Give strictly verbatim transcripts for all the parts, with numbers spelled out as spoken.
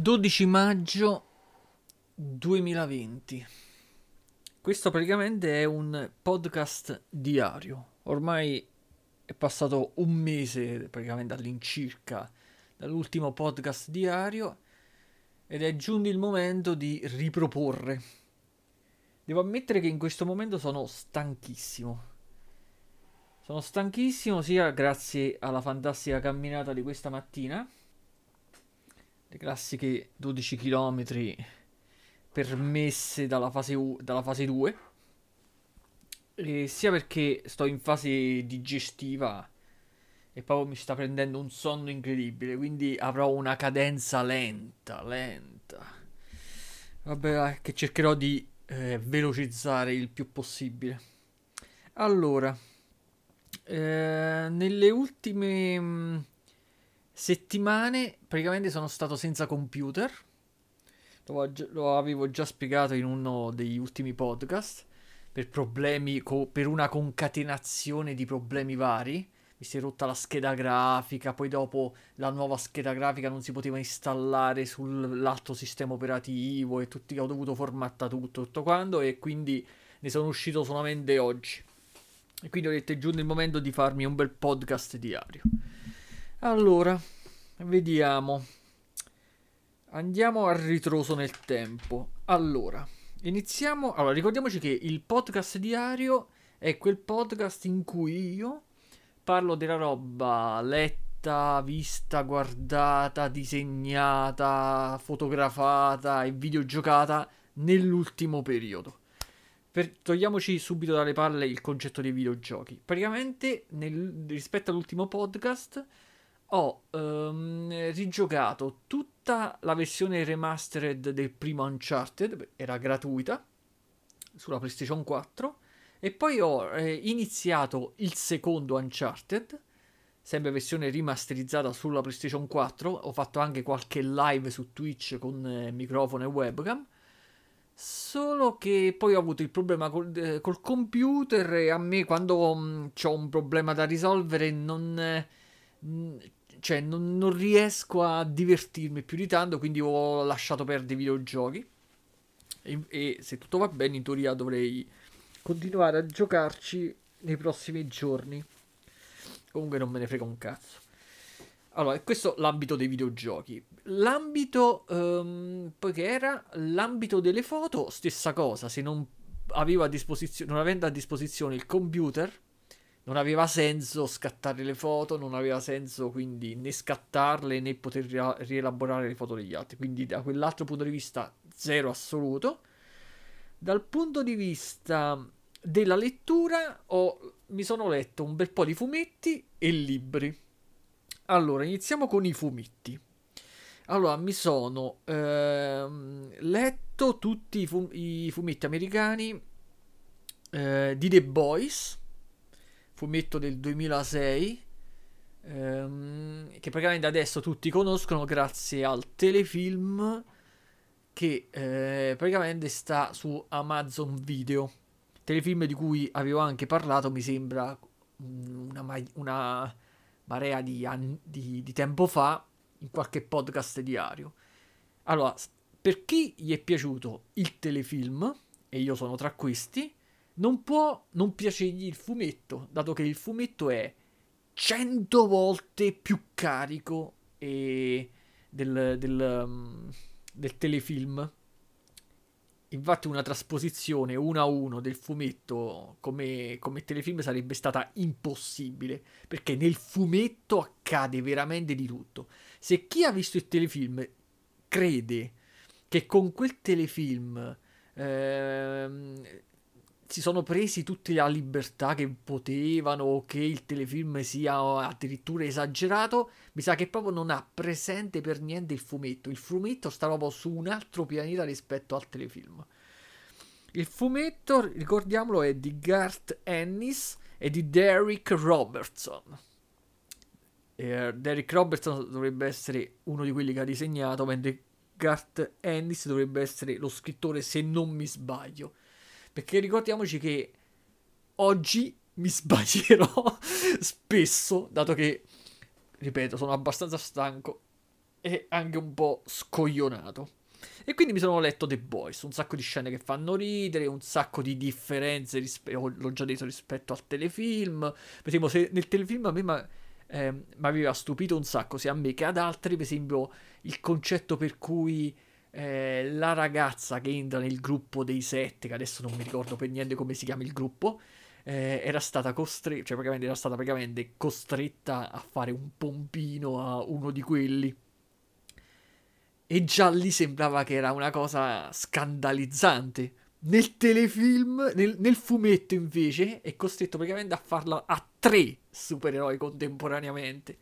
dodici maggio duemilaventi. Questo praticamente è un podcast diario. Ormai è passato un mese praticamente all'incirca dall'ultimo podcast diario ed è giunto il momento di riproporre. Devo ammettere che in questo momento sono stanchissimo. Sono stanchissimo sia grazie alla fantastica camminata di questa mattina, le classiche dodici chilometri permesse dalla fase, U- dalla fase due, e sia perché sto in fase digestiva e proprio mi sta prendendo un sonno incredibile, quindi avrò una cadenza lenta, lenta. Vabbè, dai, che cercherò di eh, velocizzare il più possibile. Allora, eh, nelle ultime mh, settimane praticamente sono stato senza computer. Lo, lo avevo già spiegato in uno degli ultimi podcast. Per problemi, co- per una concatenazione di problemi vari. Mi si è rotta la scheda grafica, poi dopo la nuova scheda grafica non si poteva installare sull'altro sistema operativo e tutti, ho dovuto formattare tutto, tutto quanto, e quindi ne sono uscito solamente oggi. E quindi ho detto è giunto il momento di farmi un bel podcast diario. Allora, vediamo. Andiamo a ritroso nel tempo. Allora, iniziamo. Allora, ricordiamoci che il podcast diario è quel podcast in cui io parlo della roba letta, vista, guardata, disegnata, fotografata e videogiocata nell'ultimo periodo. Per, togliamoci subito dalle palle il concetto dei videogiochi. Praticamente, nel, rispetto all'ultimo podcast, ho ehm, rigiocato tutta la versione remastered del primo Uncharted, era gratuita sulla PlayStation quattro, e poi ho eh, iniziato il secondo Uncharted, sempre versione rimasterizzata sulla PlayStation quattro. Ho fatto anche qualche live su Twitch con eh, microfono e webcam. Solo che poi ho avuto il problema col, eh, col computer, e a me quando ho un problema da risolvere non, eh, mh, cioè, non, non riesco a divertirmi più di tanto, quindi ho lasciato perdere i videogiochi. E, e se tutto va bene, in teoria dovrei continuare a giocarci nei prossimi giorni. Comunque non me ne frega un cazzo. Allora, questo è l'ambito dei videogiochi. L'ambito, um, poi che era? L'ambito delle foto, stessa cosa. Se non avevo a disposizione, non avendo a disposizione il computer, non aveva senso scattare le foto, non aveva senso quindi né scattarle né poter ria- rielaborare le foto degli altri. Quindi da quell'altro punto di vista, zero assoluto. Dal punto di vista della lettura, ho, mi sono letto un bel po' di fumetti e libri. Allora, iniziamo con i fumetti. Allora, mi sono ehm, letto tutti i, fu- i fumetti americani eh, di The Boys, fumetto del duemilasei, ehm, che praticamente adesso tutti conoscono grazie al telefilm che eh, praticamente sta su Amazon Video. Telefilm di cui avevo anche parlato, mi sembra, una, ma- una marea di, anni, di, di tempo fa, in qualche podcast diario. Allora, per chi gli è piaciuto il telefilm, e io sono tra questi, non può non piacergli il fumetto, dato che il fumetto è cento volte più carico e del, del, um, del telefilm. Infatti una trasposizione uno a uno del fumetto come, come telefilm sarebbe stata impossibile, perché nel fumetto accade veramente di tutto. Se chi ha visto il telefilm crede che con quel telefilm ehm, si sono presi tutte la libertà che potevano, o che il telefilm sia addirittura esagerato, mi sa che proprio non ha presente per niente il fumetto. Il fumetto sta proprio su un altro pianeta rispetto al telefilm. Il fumetto, ricordiamolo, è di Garth Ennis e di Derek Robertson. Eh, Derek Robertson dovrebbe essere uno di quelli che ha disegnato, mentre Garth Ennis dovrebbe essere lo scrittore, se non mi sbaglio. Perché ricordiamoci che oggi mi sbaglierò spesso, dato che, ripeto, sono abbastanza stanco e anche un po' scoglionato. E quindi mi sono letto The Boys, un sacco di scene che fanno ridere, un sacco di differenze, rispe- oh, l'ho già detto, rispetto al telefilm. Per esempio, se nel telefilm a me mi eh, aveva stupito un sacco, sia a me che ad altri, per esempio, il concetto per cui eh, la ragazza che entra nel gruppo dei sette, che adesso non mi ricordo per niente come si chiama il gruppo, eh, era stata costretta, cioè praticamente era stata praticamente costretta a fare un pompino a uno di quelli. E già lì sembrava che era una cosa scandalizzante. Nel telefilm, nel, nel fumetto invece, è costretto praticamente a farla a tre supereroi contemporaneamente.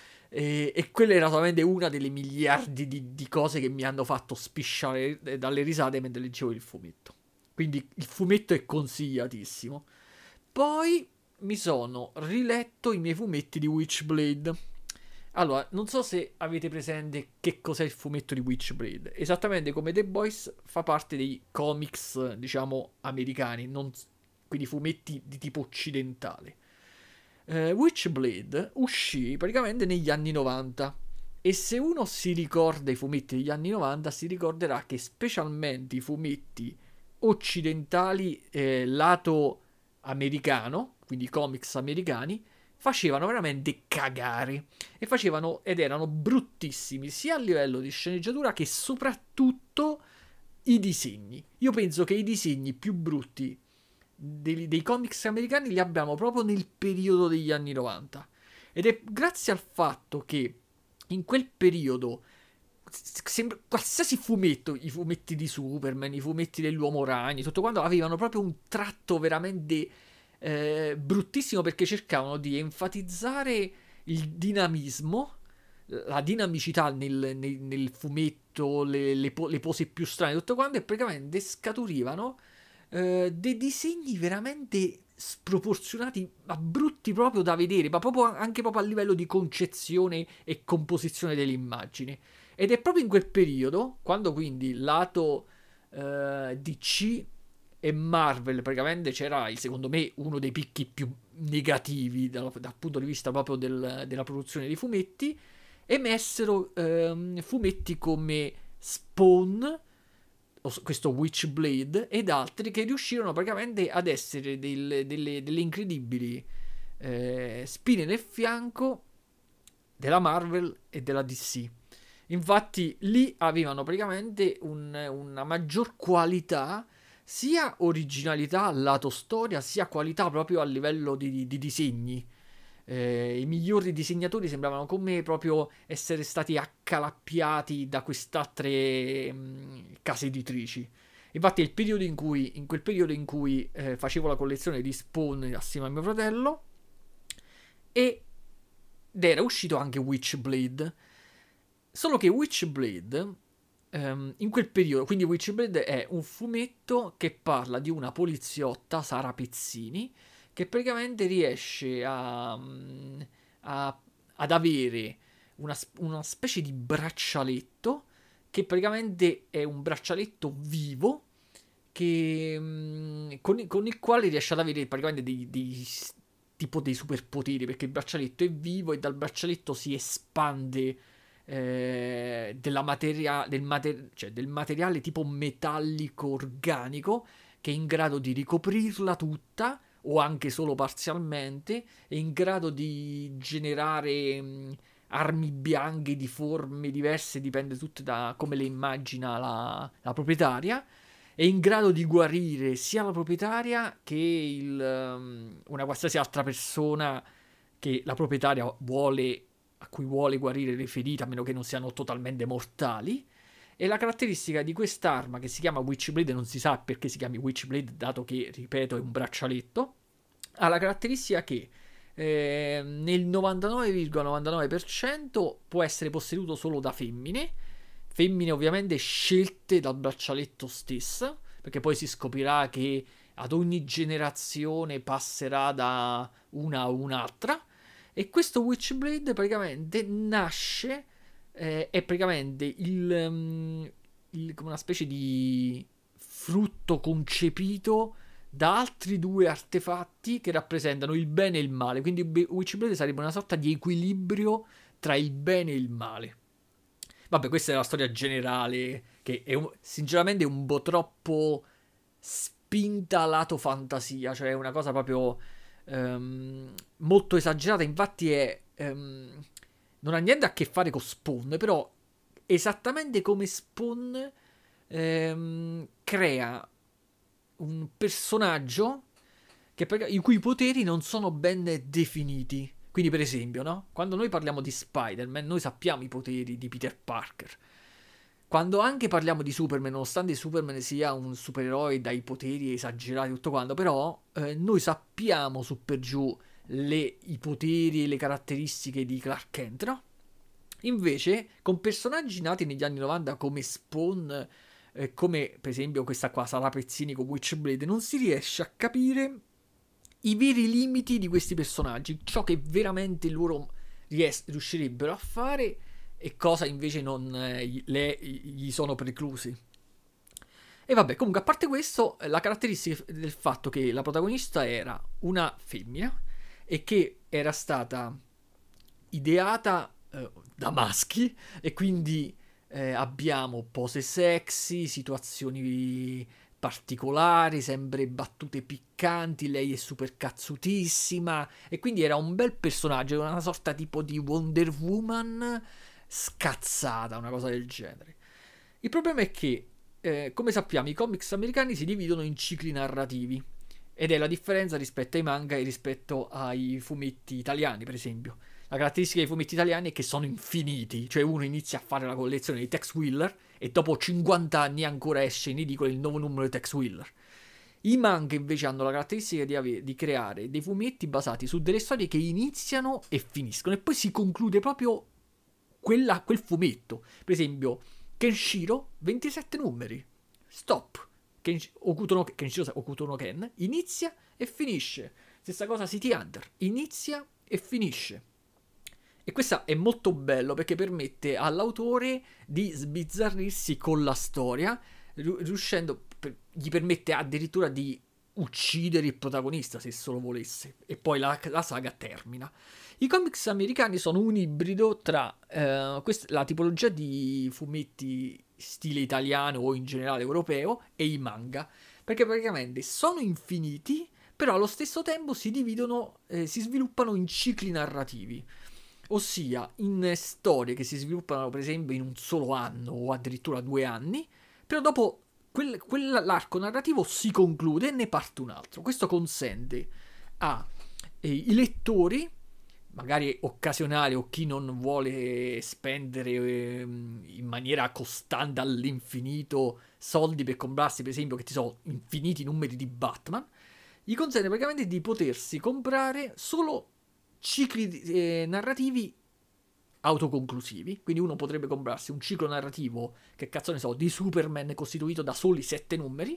E, e quella era solamente una delle miliardi di, di cose che mi hanno fatto spisciare dalle risate mentre leggevo il fumetto. Quindi il fumetto è consigliatissimo. Poi mi sono riletto i miei fumetti di Witchblade. Allora, non so se avete presente che cos'è il fumetto di Witchblade. Esattamente come The Boys fa parte dei comics, diciamo, americani, non, quindi fumetti di tipo occidentale. Eh, Witchblade uscì praticamente negli anni novanta. E se uno si ricorda i fumetti degli anni novanta, si ricorderà che specialmente i fumetti occidentali, eh, lato americano, quindi i comics americani, facevano veramente cagare e facevano ed erano bruttissimi sia a livello di sceneggiatura che soprattutto i disegni. Io penso che i disegni più brutti dei, dei comics americani li abbiamo proprio nel periodo degli anni novanta ed è grazie al fatto che in quel periodo sembra, qualsiasi fumetto, i fumetti di Superman, i fumetti dell'Uomo Ragno, tutto quanto avevano proprio un tratto veramente eh, bruttissimo perché cercavano di enfatizzare il dinamismo, la dinamicità nel, nel, nel fumetto, le, le, po- le pose più strane, tutto quanto, e praticamente scaturivano eh, dei disegni veramente sproporzionati, ma brutti proprio da vedere, ma proprio anche proprio a livello di concezione e composizione delle immagini. Ed è proprio in quel periodo, quando quindi il lato eh, D C e Marvel praticamente c'era, secondo me, uno dei picchi più negativi dal, dal punto di vista proprio del, della produzione di fumetti, emessero ehm, fumetti come Spawn, questo Witchblade, ed altri che riuscirono praticamente ad essere del, delle, delle incredibili eh, spine nel fianco della Marvel e della D C. Infatti lì avevano praticamente un, una maggior qualità, sia originalità lato storia, sia qualità proprio a livello di, di disegni. Eh, I migliori disegnatori sembravano come proprio essere stati accalappiati da quest'altre mh, case editrici. Infatti, è il periodo in cui, in quel periodo in cui eh, facevo la collezione di Spawn assieme a mio fratello, e, ed era uscito anche Witchblade. Solo che Witchblade, ehm, in quel periodo, quindi Witchblade è un fumetto che parla di una poliziotta, Sara Pezzini, che praticamente riesce a, a- ad avere una, una specie di braccialetto, che praticamente è un braccialetto vivo, che, mm, con, con il quale riesce ad avere praticamente dei, dei tipo dei superpoteri, perché il braccialetto è vivo e dal braccialetto si espande eh, della materia, del, mater- cioè del materiale tipo metallico organico che è in grado di ricoprirla tutta o anche solo parzialmente, è in grado di generare mh, armi bianche di forme diverse, dipende tutto da come le immagina la, la proprietaria. È in grado di guarire sia la proprietaria che il, um, una qualsiasi altra persona che la proprietaria vuole, a cui vuole guarire le ferite, a meno che non siano totalmente mortali. E la caratteristica di quest'arma, che si chiama Witchblade, non si sa perché si chiami Witchblade, dato che, ripeto, è un braccialetto, ha la caratteristica che eh, nel novantanove virgola novantanove per cento può essere posseduto solo da femmine, femmine ovviamente scelte dal braccialetto stesso, perché poi si scoprirà che ad ogni generazione passerà da una a un'altra. E questo Witchblade praticamente nasce, eh, è praticamente il, um, il- come una specie di frutto concepito da altri due artefatti che rappresentano il bene e il male. Quindi Witchblade sarebbe una sorta di equilibrio tra il bene e il male. Vabbè, questa è la storia generale, che è un, sinceramente è un po' troppo spinta lato fantasia, cioè è una cosa proprio ehm, molto esagerata. Infatti è ehm, non ha niente a che fare con Spawn, però esattamente come Spawn ehm, crea un personaggio che per- i cui poteri non sono ben definiti. Quindi, per esempio, no? Quando noi parliamo di Spider-Man, noi sappiamo i poteri di Peter Parker. Quando anche parliamo di Superman, nonostante Superman sia un supereroe dai poteri esagerati e tutto quanto, però eh, noi sappiamo su per giù le, i poteri e le caratteristiche di Clark Kent, no? Invece, con personaggi nati negli anni novanta come Spawn, eh, come per esempio questa qua, Sara Pezzini con Witchblade, non si riesce a capire i veri limiti di questi personaggi, ciò che veramente loro ries- riuscirebbero a fare e cosa invece non eh, gli- le- gli sono preclusi. E vabbè, comunque, a parte questo, la caratteristica del fatto che la protagonista era una femmina e che era stata ideata eh, da maschi e quindi eh, abbiamo pose sexy, situazioni particolari, sempre battute piccanti, lei è super cazzutissima e quindi era un bel personaggio, era una sorta tipo di Wonder Woman scazzata, una cosa del genere. Il problema è che, eh, come sappiamo, i comics americani si dividono in cicli narrativi ed è la differenza rispetto ai manga e rispetto ai fumetti italiani, per esempio. La caratteristica dei fumetti italiani è che sono infiniti, cioè uno inizia a fare la collezione di Tex Willer e dopo cinquanta anni ancora esce in edicola il nuovo numero di Tex Willer. I manga invece hanno la caratteristica di, ave- di creare dei fumetti basati su delle storie che iniziano e finiscono e poi si conclude proprio quella- quel fumetto. Per esempio, Kenshiro, ventisette numeri, stop. Kensh- Okuto no, Kenshiro Okuto no Ken inizia e finisce. Stessa cosa City Hunter, inizia e finisce. E questo è molto bello perché permette all'autore di sbizzarrirsi con la storia, riuscendo, gli permette addirittura di uccidere il protagonista se solo volesse, e poi la, la saga termina. I comics americani sono un ibrido tra eh, quest- la tipologia di fumetti stile italiano o in generale europeo e i manga, perché praticamente sono infiniti, però allo stesso tempo si dividono, eh, si sviluppano in cicli narrativi. Ossia in storie che si sviluppano per esempio in un solo anno o addirittura due anni, però dopo quel, quell'arco narrativo si conclude e ne parte un altro. Questo consente ai eh, lettori, magari occasionali o chi non vuole spendere eh, in maniera costante all'infinito soldi per comprarsi per esempio, che ti so, infiniti numeri di Batman, gli consente praticamente di potersi comprare solo cicli eh, narrativi autoconclusivi. Quindi uno potrebbe comprarsi un ciclo narrativo, che cazzo ne so, di Superman costituito da soli sette numeri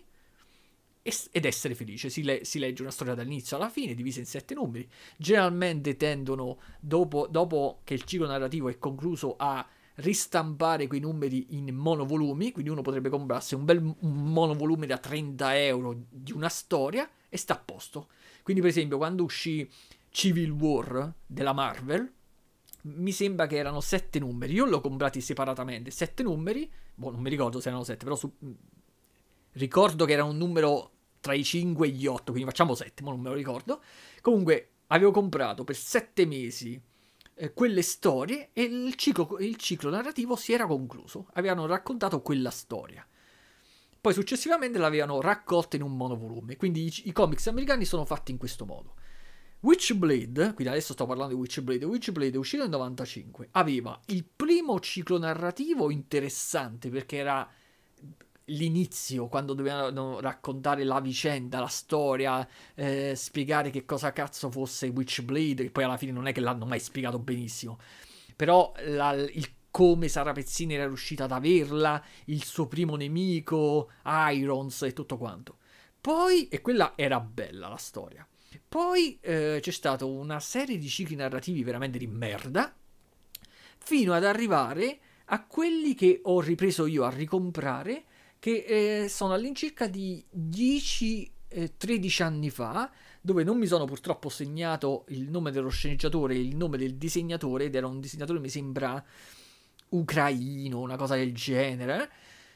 ed essere felice. Si, le- si legge una storia dall'inizio alla fine, divisa in sette numeri. Generalmente tendono, dopo, dopo che il ciclo narrativo è concluso, a ristampare quei numeri in monovolumi. Quindi uno potrebbe comprarsi un bel un monovolume da trenta euro di una storia e sta a posto. Quindi per esempio quando uscì Civil War della Marvel, mi sembra che erano sette numeri. Io l'ho comprati separatamente, sette numeri. Boh, non mi ricordo se erano sette, però su... ricordo che era un numero tra i cinque e gli otto, quindi facciamo sette, ma non me lo ricordo. Comunque, avevo comprato per sette mesi eh, quelle storie e il ciclo, il ciclo narrativo si era concluso. Avevano raccontato quella storia. Poi successivamente l'avevano raccolta in un monovolume. Quindi i, i comics americani sono fatti in questo modo. Witchblade, quindi adesso sto parlando di Witchblade, Witchblade è uscito nel novantacinque, aveva il primo ciclo narrativo interessante perché era l'inizio, quando dovevano raccontare la vicenda, la storia, eh, spiegare che cosa cazzo fosse Witchblade, che poi alla fine non è che l'hanno mai spiegato benissimo, però la, il come Sara Pezzini era riuscita ad averla, il suo primo nemico, Irons e tutto quanto. Poi, e quella era bella la storia. Poi eh, c'è stata una serie di cicli narrativi veramente di merda, fino ad arrivare a quelli che ho ripreso io a ricomprare, che eh, sono all'incirca di dieci tredici anni fa, dove non mi sono purtroppo segnato il nome dello sceneggiatore e il nome del disegnatore, ed era un disegnatore mi sembra ucraino, una cosa del genere,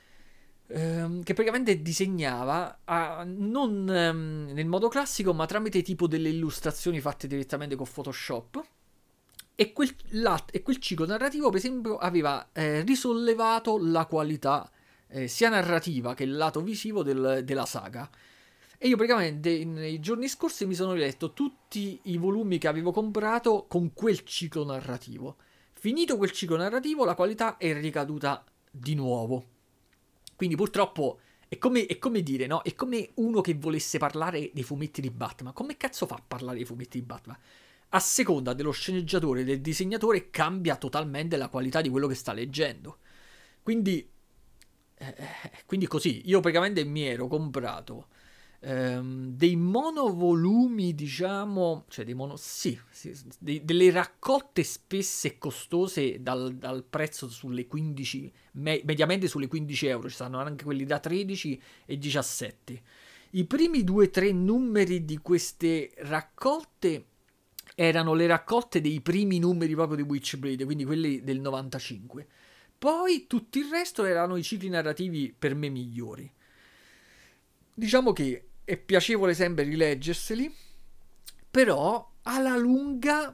ehm, che praticamente disegnava a- non ehm, nel modo classico, ma tramite tipo delle illustrazioni fatte direttamente con Photoshop. E quel, la- e quel ciclo narrativo, per esempio, aveva eh, risollevato la qualità eh, sia narrativa che il lato visivo del- della saga. E io praticamente in- nei giorni scorsi mi sono riletto tutti i volumi che avevo comprato con quel ciclo narrativo. Finito quel ciclo narrativo, la qualità è ricaduta di nuovo. Quindi purtroppo è come, è come dire, no? È come uno che volesse parlare dei fumetti di Batman. Come cazzo fa a parlare dei fumetti di Batman? A seconda dello sceneggiatore e del disegnatore cambia totalmente la qualità di quello che sta leggendo. Quindi, eh, quindi così, io praticamente mi ero comprato ehm, dei monovolumi, diciamo, cioè dei mono, sì, sì, dei- delle raccolte spesse e costose dal, dal prezzo sulle quindici, me- mediamente sulle quindici euro, ci stanno anche quelli da tredici e diciassette. I primi due o tre numeri di queste raccolte erano le raccolte dei primi numeri proprio di Witchblade, quindi quelli del novantacinque. Poi tutto il resto erano i cicli narrativi per me migliori. Diciamo che è piacevole sempre rileggerseli, però alla lunga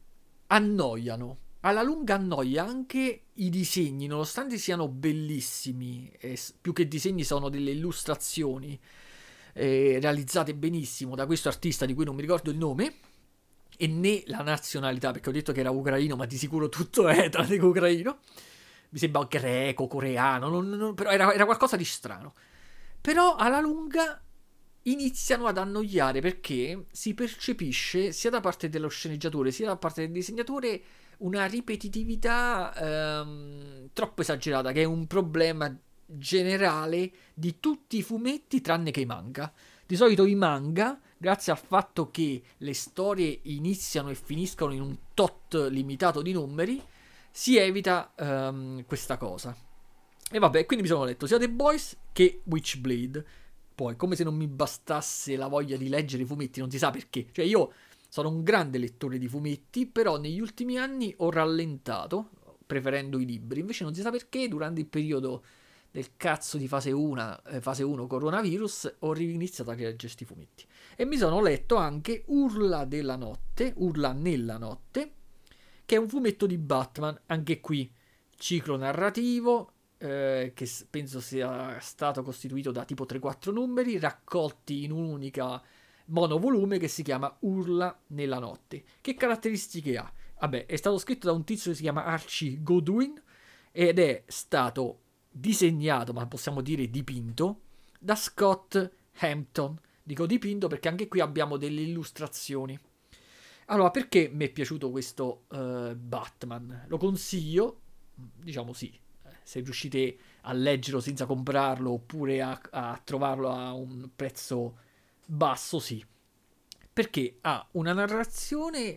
annoiano. Alla lunga annoia anche i disegni, nonostante siano bellissimi, e s- più che disegni sono delle illustrazioni eh, realizzate benissimo da questo artista di cui non mi ricordo il nome e né la nazionalità, perché ho detto che era ucraino, ma di sicuro tutto è tranne che ucraino. Mi sembra greco, coreano, non- non- però era, era qualcosa di strano. Però alla lunga iniziano ad annoiare perché si percepisce sia da parte dello sceneggiatore sia da parte del disegnatore una ripetitività ehm, troppo esagerata, che è un problema generale di tutti i fumetti tranne che i manga. Di solito i manga, grazie al fatto che le storie iniziano e finiscono in un tot limitato di numeri, si evita ehm, questa cosa. E vabbè, quindi mi sono letto sia The Boys che Witchblade. Poi, come se non mi bastasse la voglia di leggere i fumetti, non si sa perché. Cioè, io sono un grande lettore di fumetti, però negli ultimi anni ho rallentato, preferendo i libri. Invece non si sa perché, durante il periodo del cazzo di fase uno, eh, fase uno coronavirus, ho riniziato a leggere questi fumetti. E mi sono letto anche Urla della notte, Urla nella notte, che è un fumetto di Batman, anche qui ciclo narrativo, eh, che s- penso sia stato costituito da tipo tre quattro numeri, raccolti in un'unica monovolume che si chiama Urla nella notte. Che caratteristiche ha? Vabbè, è stato scritto da un tizio che si chiama Archie Goodwin ed è stato disegnato, ma possiamo dire dipinto, da Scott Hampton. Dico dipinto perché anche qui abbiamo delle illustrazioni. Allora, perché mi è piaciuto questo eh, Batman? Lo consiglio, diciamo sì, eh, se riuscite a leggerlo senza comprarlo oppure a, a trovarlo a un prezzo basso, sì. Perché ha una narrazione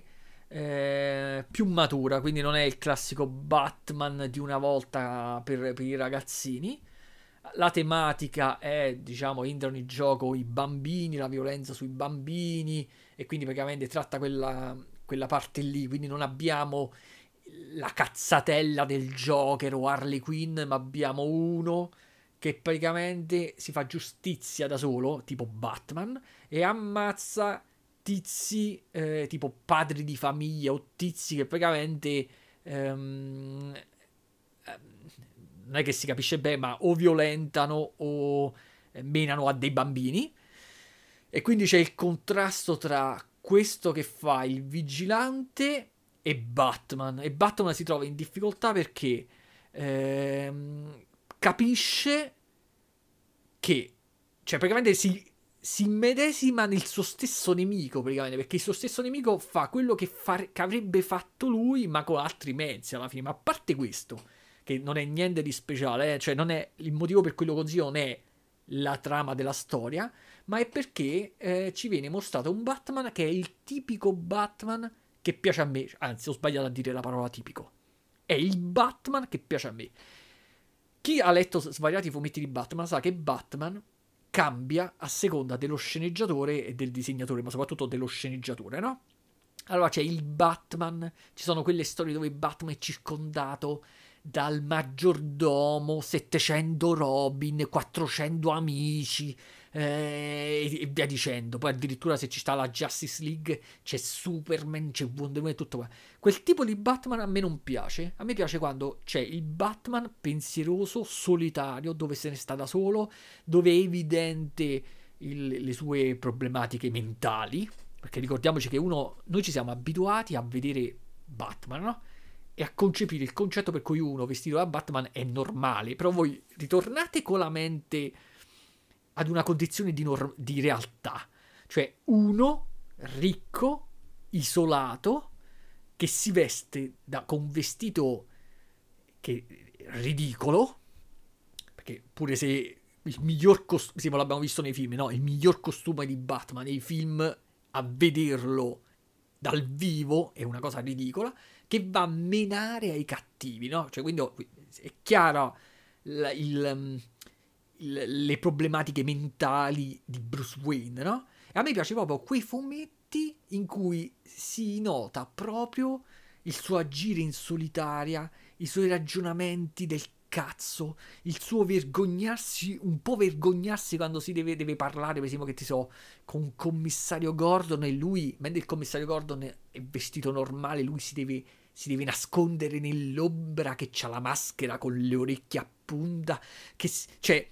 eh, più matura, quindi non è il classico Batman di una volta per, per i ragazzini. La tematica è, diciamo, entrano in gioco i bambini, la violenza sui bambini e quindi praticamente tratta quella, quella parte lì, quindi non abbiamo la cazzatella del Joker o Harley Quinn, ma abbiamo uno che praticamente si fa giustizia da solo, tipo Batman, e ammazza tizi eh, tipo padri di famiglia o tizi che praticamente ehm, ehm, non è che si capisce bene, ma o violentano o eh, menano a dei bambini. E quindi c'è il contrasto tra questo che fa il vigilante e Batman. E Batman si trova in difficoltà perché ehm, capisce che, cioè, praticamente si, si immedesima nel suo stesso nemico, praticamente, perché il suo stesso nemico fa quello che, far, che avrebbe fatto lui, ma con altri mezzi alla fine. Ma a parte questo, che non è niente di speciale, eh, cioè non è il motivo per cui lo consiglio non è la trama della storia, ma è perché eh, ci viene mostrato un Batman che è il tipico Batman che piace a me. Anzi, ho sbagliato a dire la parola tipico. È il Batman che piace a me. Chi ha letto svariati fumetti di Batman sa che Batman cambia a seconda dello sceneggiatore e del disegnatore, ma soprattutto dello sceneggiatore, no? Allora c'è il Batman, ci sono quelle storie dove Batman è circondato dal maggiordomo, settecento Robin, quattrocento amici, eh, e via dicendo. Poi addirittura se ci sta la Justice League c'è Superman, c'è Wonder Woman e tutto qua. Quel tipo di Batman a me non piace. A me piace quando c'è il Batman pensieroso, solitario, dove se ne sta da solo, dove è evidente il, le sue problematiche mentali. Perché ricordiamoci che uno, noi ci siamo abituati a vedere Batman, no? E a concepire il concetto per cui uno vestito da Batman è normale. Però voi ritornate con la mente ad una condizione di, nor- di realtà. Cioè uno ricco, isolato, che si veste da, con un vestito che è ridicolo, perché pure se il miglior costume, sì, ma l'abbiamo visto nei film, no? Il miglior costume di Batman nei film, a vederlo dal vivo è una cosa ridicola, che va a menare ai cattivi, no? Cioè, quindi è chiaro il, il, il, le problematiche mentali di Bruce Wayne, no? E a me piace proprio quei fumetti in cui si nota proprio il suo agire in solitaria, i suoi ragionamenti del cazzo, il suo vergognarsi, un po' vergognarsi quando si deve, deve parlare, per esempio, che ti so, con un commissario Gordon, e lui, mentre il commissario Gordon è vestito normale, lui si deve, si deve nascondere nell'ombra, che c'ha la maschera con le orecchie a punta, che, cioè,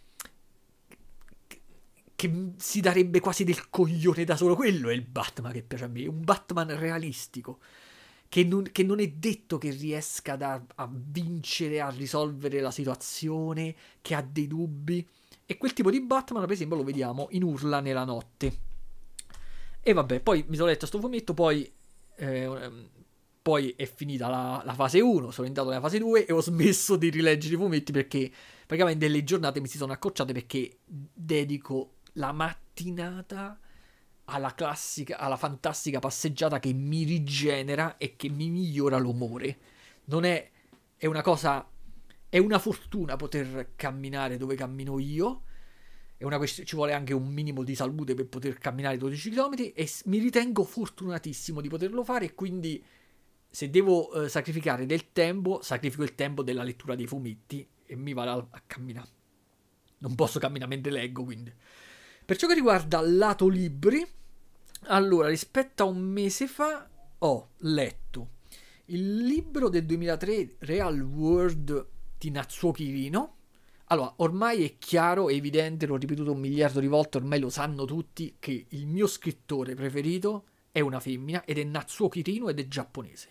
che si darebbe quasi del coglione da solo. Quello è il Batman che piace a me, un Batman realistico, che non, che non è detto che riesca da, a vincere, a risolvere la situazione, che ha dei dubbi. E quel tipo di Batman, per esempio, lo vediamo in Urla nella notte. E vabbè, poi mi sono letto sto fumetto, poi, eh, poi è finita la, la fase uno, sono entrato nella fase due e ho smesso di rileggere i fumetti perché praticamente delle giornate mi si sono accorciate, perché dedico la mattinata alla classica, alla fantastica passeggiata che mi rigenera e che mi migliora l'umore. Non è, è una cosa, è una fortuna poter camminare dove cammino io. È una questione, ci vuole anche un minimo di salute per poter camminare dodici chilometri e mi ritengo fortunatissimo di poterlo fare, e quindi se devo eh, sacrificare del tempo, sacrifico il tempo della lettura dei fumetti e mi vado a, a camminare. Non posso camminare mentre leggo, quindi. Per ciò che riguarda lato libri, allora, rispetto a un mese fa ho letto il libro del duemilatré, Real World di Natsuo Kirino. Allora, ormai è chiaro, è evidente, l'ho ripetuto un miliardo di volte, ormai lo sanno tutti, che il mio scrittore preferito è una femmina ed è Natsuo Kirino ed è giapponese.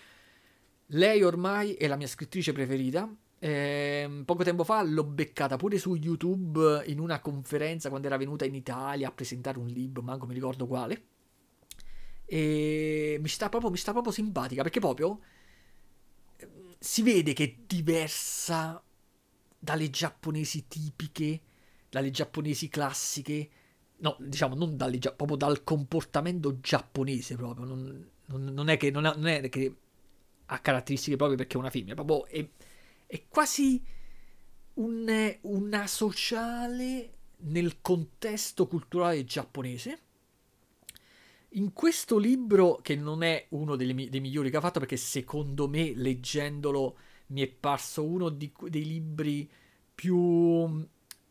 Lei ormai è la mia scrittrice preferita. Eh, poco tempo fa l'ho beccata pure su YouTube in una conferenza quando era venuta in Italia a presentare un libro, manco mi ricordo quale. E mi sta proprio, mi sta proprio simpatica, perché proprio eh, si vede che è diversa dalle giapponesi tipiche, dalle giapponesi classiche. No, diciamo, non dalle, proprio dal comportamento giapponese proprio. Non, non, non è che non, è, non è che ha caratteristiche proprio perché è una femmina, proprio è, è quasi un, una sociale nel contesto culturale giapponese. In questo libro, che non è uno dei, dei migliori che ha fatto, perché secondo me, leggendolo, mi è parso uno di, dei libri più um,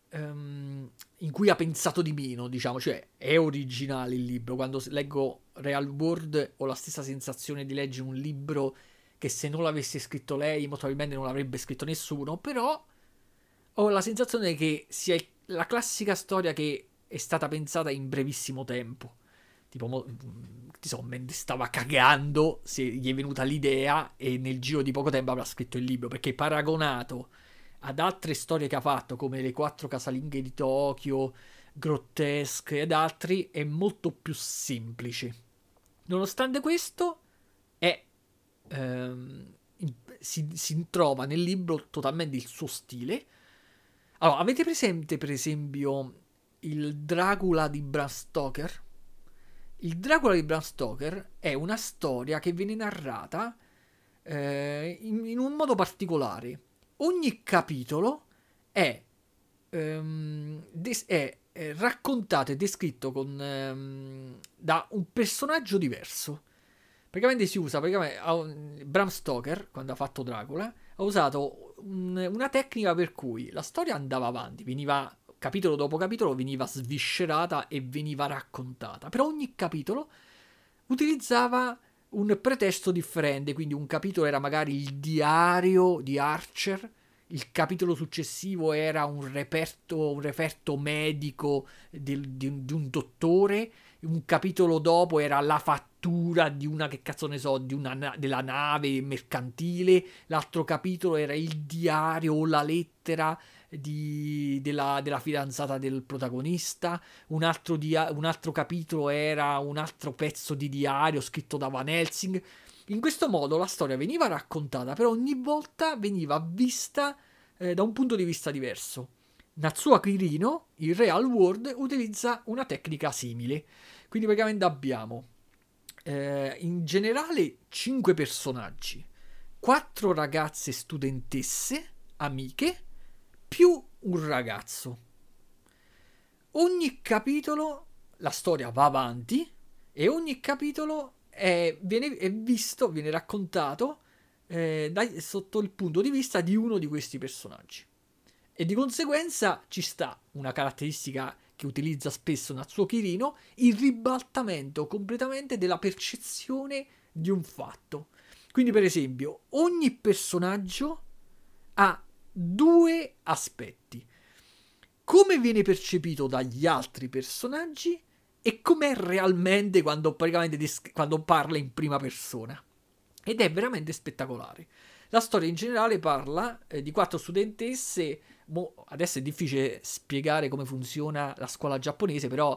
in cui ha pensato di meno, diciamo, cioè è originale il libro. Quando leggo Real World ho la stessa sensazione di leggere un libro che se non l'avesse scritto lei molto probabilmente non l'avrebbe scritto nessuno, però ho la sensazione che sia la classica storia che è stata pensata in brevissimo tempo. Tipo, insomma, mentre stava cagando, se gli è venuta l'idea e nel giro di poco tempo avrà scritto il libro, perché paragonato ad altre storie che ha fatto, come Le quattro casalinghe di Tokyo, Grottesque ed altri, è molto più semplice. Nonostante questo, è ehm, si, si trova nel libro totalmente il suo stile. Allora, avete presente per esempio il Dracula di Bram Stoker? Il Dracula di Bram Stoker è una storia che viene narrata eh, in, in un modo particolare. Ogni capitolo è, ehm, des- è, è raccontato e descritto con, ehm, da un personaggio diverso. Praticamente si usa, praticamente, Bram Stoker, quando ha fatto Dracula, ha usato un, una tecnica per cui la storia andava avanti, veniva, capitolo dopo capitolo, veniva sviscerata e veniva raccontata. Per ogni capitolo utilizzava un pretesto differente, quindi un capitolo era magari il diario di Archer, il capitolo successivo era un reperto, un referto medico di, di, di un dottore, un capitolo dopo era la fattura di una, che cazzo ne so, di una, della nave mercantile, l'altro capitolo era il diario o la lettera di, della, della fidanzata del protagonista, un altro, dia, un altro capitolo era un altro pezzo di diario scritto da Van Helsing. In questo modo la storia veniva raccontata, però ogni volta veniva vista eh, da un punto di vista diverso. Natsuo Kirino, il Real World, utilizza una tecnica simile. Quindi praticamente abbiamo eh, in generale cinque personaggi, quattro ragazze studentesse, amiche, più un ragazzo. Ogni capitolo, la storia va avanti e ogni capitolo è, viene è visto, viene raccontato eh, dai, sotto il punto di vista di uno di questi personaggi. E di conseguenza ci sta una caratteristica che utilizza spesso Natsuo Kirino, il ribaltamento completamente della percezione di un fatto. Quindi per esempio ogni personaggio ha due aspetti: come viene percepito dagli altri personaggi e com'è realmente quando, praticamente, quando parla in prima persona. Ed è veramente spettacolare. La storia in generale parla eh, di quattro studentesse. Mo, adesso è difficile spiegare come funziona la scuola giapponese, però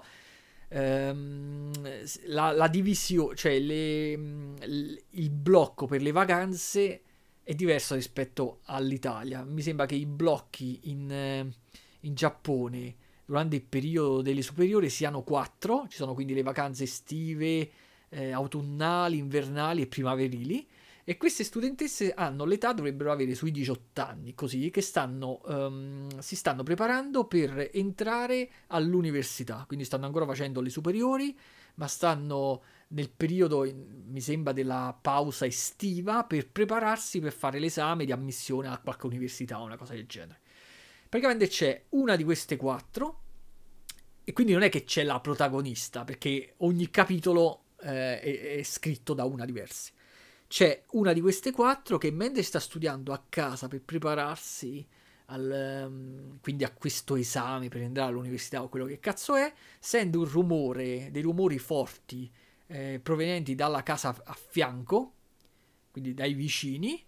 ehm, la, la divisione, cioè le, il blocco per le vacanze è diverso rispetto all'Italia. Mi sembra che i blocchi in, in Giappone durante il periodo delle superiori siano quattro. Ci sono quindi le vacanze estive, eh, autunnali, invernali e primaverili. E queste studentesse hanno l'età, dovrebbero avere sui diciotto anni, così, che stanno, um, si stanno preparando per entrare all'università. Quindi stanno ancora facendo le superiori, ma stanno nel periodo, mi sembra, della pausa estiva per prepararsi per fare l'esame di ammissione a qualche università o una cosa del genere. Praticamente c'è una di queste quattro, e quindi non è che c'è la protagonista, perché ogni capitolo eh, è, è scritto da una diversa. C'è una di queste quattro che mentre sta studiando a casa per prepararsi al, um, quindi a questo esame per entrare all'università o quello che cazzo è, sente un rumore, dei rumori forti eh, provenienti dalla casa a fianco, quindi dai vicini,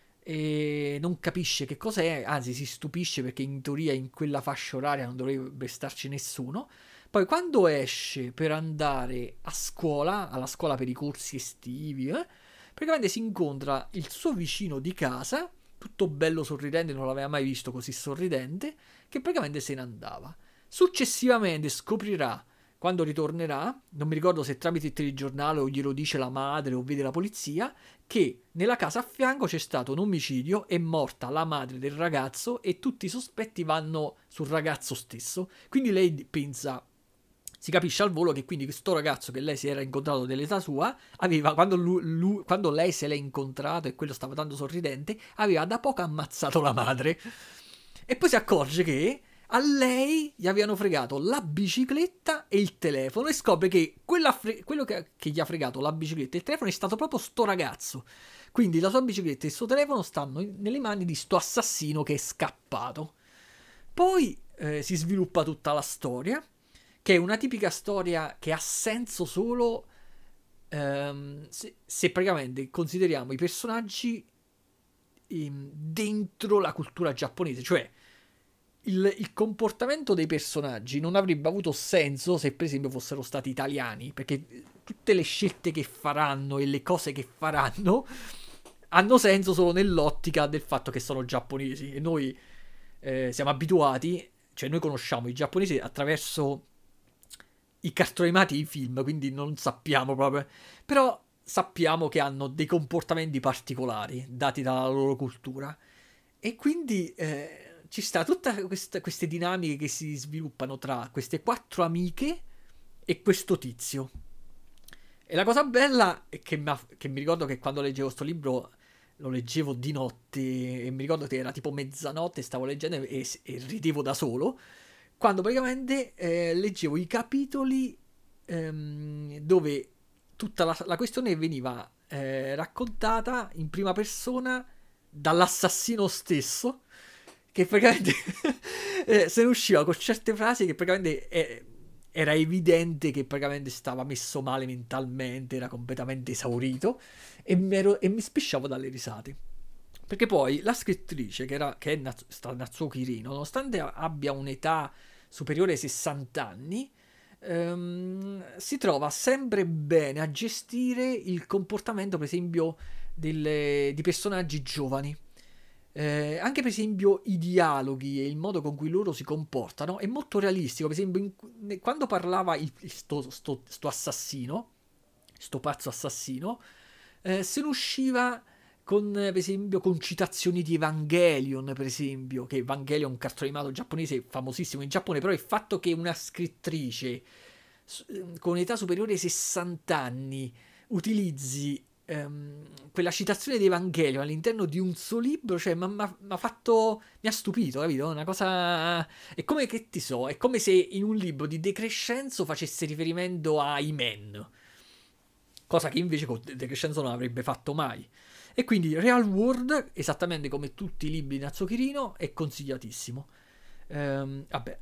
e non capisce che cos'è, anzi si stupisce perché in teoria in quella fascia oraria non dovrebbe starci nessuno. Poi quando esce per andare a scuola, alla scuola per i corsi estivi, eh, praticamente si incontra il suo vicino di casa, tutto bello sorridente, non l'aveva mai visto così sorridente, che praticamente se ne andava. Successivamente scoprirà, quando ritornerà, non mi ricordo se tramite il telegiornale o glielo dice la madre o vede la polizia, che nella casa a fianco c'è stato un omicidio, è morta la madre del ragazzo e tutti i sospetti vanno sul ragazzo stesso. Quindi lei pensa, si capisce al volo che quindi questo ragazzo che lei si era incontrato dell'età sua aveva, quando, lui, lui, quando lei se l'è incontrato e quello stava tanto sorridente, aveva da poco ammazzato la madre. E poi si accorge che a lei gli avevano fregato la bicicletta e il telefono e scopre che fre- quello che, che gli ha fregato la bicicletta e il telefono è stato proprio sto ragazzo. Quindi la sua bicicletta e il suo telefono stanno in, nelle mani di sto assassino che è scappato. Poi eh, si sviluppa tutta la storia, che è una tipica storia che ha senso solo ehm, se, se praticamente consideriamo i personaggi ehm, dentro la cultura giapponese. Cioè il, il comportamento dei personaggi non avrebbe avuto senso se per esempio fossero stati italiani, perché tutte le scelte che faranno e le cose che faranno hanno senso solo nell'ottica del fatto che sono giapponesi e noi eh, siamo abituati, cioè noi conosciamo i giapponesi attraverso i cartoni animati e i film, quindi non sappiamo proprio, però sappiamo che hanno dei comportamenti particolari dati dalla loro cultura e quindi eh, ci sta tutta questa, queste dinamiche che si sviluppano tra queste quattro amiche e questo tizio. E la cosa bella è che, che mi ricordo che quando leggevo sto libro lo leggevo di notte e mi ricordo che era tipo mezzanotte, stavo leggendo e, e ridevo da solo, quando praticamente eh, leggevo i capitoli ehm, dove tutta la, la questione veniva eh, raccontata in prima persona dall'assassino stesso, che praticamente eh, se ne usciva con certe frasi che praticamente eh, era evidente che praticamente stava messo male mentalmente, era completamente esaurito e mi, ero, e mi spisciavo dalle risate. Perché poi la scrittrice, che, era, che è Naz- Natsuo Kirino, nonostante abbia un'età superiore ai sessanta anni, ehm, si trova sempre bene a gestire il comportamento, per esempio, delle, di personaggi giovani. Eh, anche per esempio i dialoghi e il modo con cui loro si comportano è molto realistico. Per esempio, in, quando parlava il, sto, sto, sto assassino, sto pazzo assassino, eh, se ne usciva con, per esempio, con citazioni di Evangelion, per esempio, che Evangelion è un cartone animato giapponese famosissimo in Giappone, però il fatto che una scrittrice con età superiore ai sessanta anni utilizzi ehm, quella citazione di Evangelion all'interno di un suo libro, cioè mi ha fatto, mi ha stupito, capito? Una cosa, è come che ti so, è come se in un libro di De Crescenzo facesse riferimento a I-Men, cosa che invece con De Crescenzo non avrebbe fatto mai. E quindi Real World, esattamente come tutti i libri di Natsuo Kirino, è consigliatissimo. Ehm, vabbè.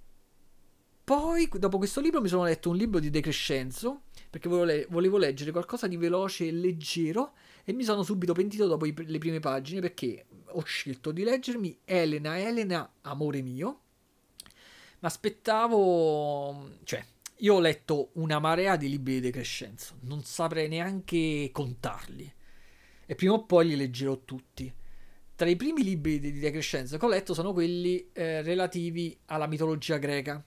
Poi, dopo questo libro, mi sono letto un libro di De Crescenzo, perché volevo, le- volevo leggere qualcosa di veloce e leggero, e mi sono subito pentito dopo i- le prime pagine, perché ho scelto di leggermi Elena, Elena, amore mio. Ma aspettavo... Cioè, io ho letto una marea di libri di De Crescenzo, non saprei neanche contarli. E prima o poi li leggerò tutti. Tra i primi libri di De Crescenzo che ho letto sono quelli eh, relativi alla mitologia greca.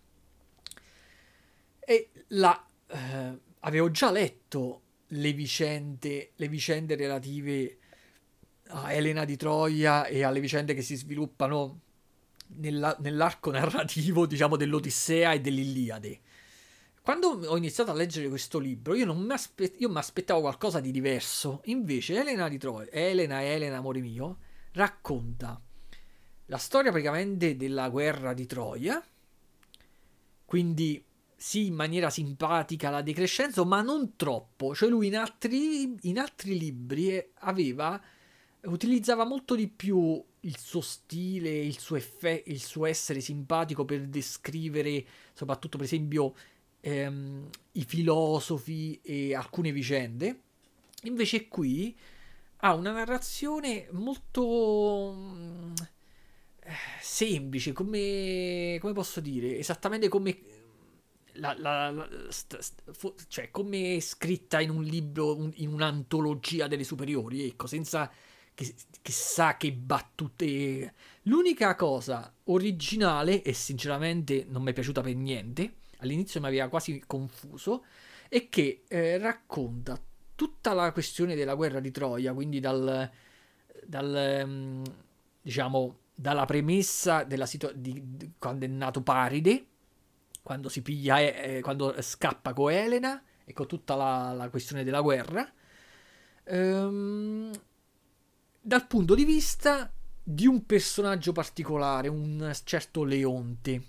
E là eh, avevo già letto le vicende, le vicende relative a Elena di Troia e alle vicende che si sviluppano nella- nell'arco narrativo, diciamo, dell'Odissea e dell'Iliade. Quando ho iniziato a leggere questo libro, io non mi aspe- io mi aspettavo qualcosa di diverso. Invece, Elena di Troia, Elena, Elena, amore mio, racconta la storia praticamente della guerra di Troia. Quindi, sì, in maniera simpatica la De Crescenzo, ma non troppo. Cioè, lui in altri, in altri libri eh, aveva utilizzava molto di più il suo stile, il suo, effe- il suo essere simpatico per descrivere, soprattutto per esempio, ehm, i filosofi e alcune vicende. Invece qui ha una narrazione molto mm, eh, semplice, come, come posso dire, esattamente come la, la- la- st- st- fo- cioè come scritta in un libro, un- in un'antologia delle superiori, ecco, senza che, chissà che battute. L'unica cosa originale, e sinceramente non mi è piaciuta per niente, all'inizio mi aveva quasi confuso, è che eh, racconta tutta la questione della guerra di Troia, quindi dal, dal ehm, diciamo, dalla premessa della situa- di, di- quando è nato Paride, quando si piglia, eh, eh, quando scappa con Elena e con tutta la, la questione della guerra, ehm, dal punto di vista di un personaggio particolare, un certo Leonte.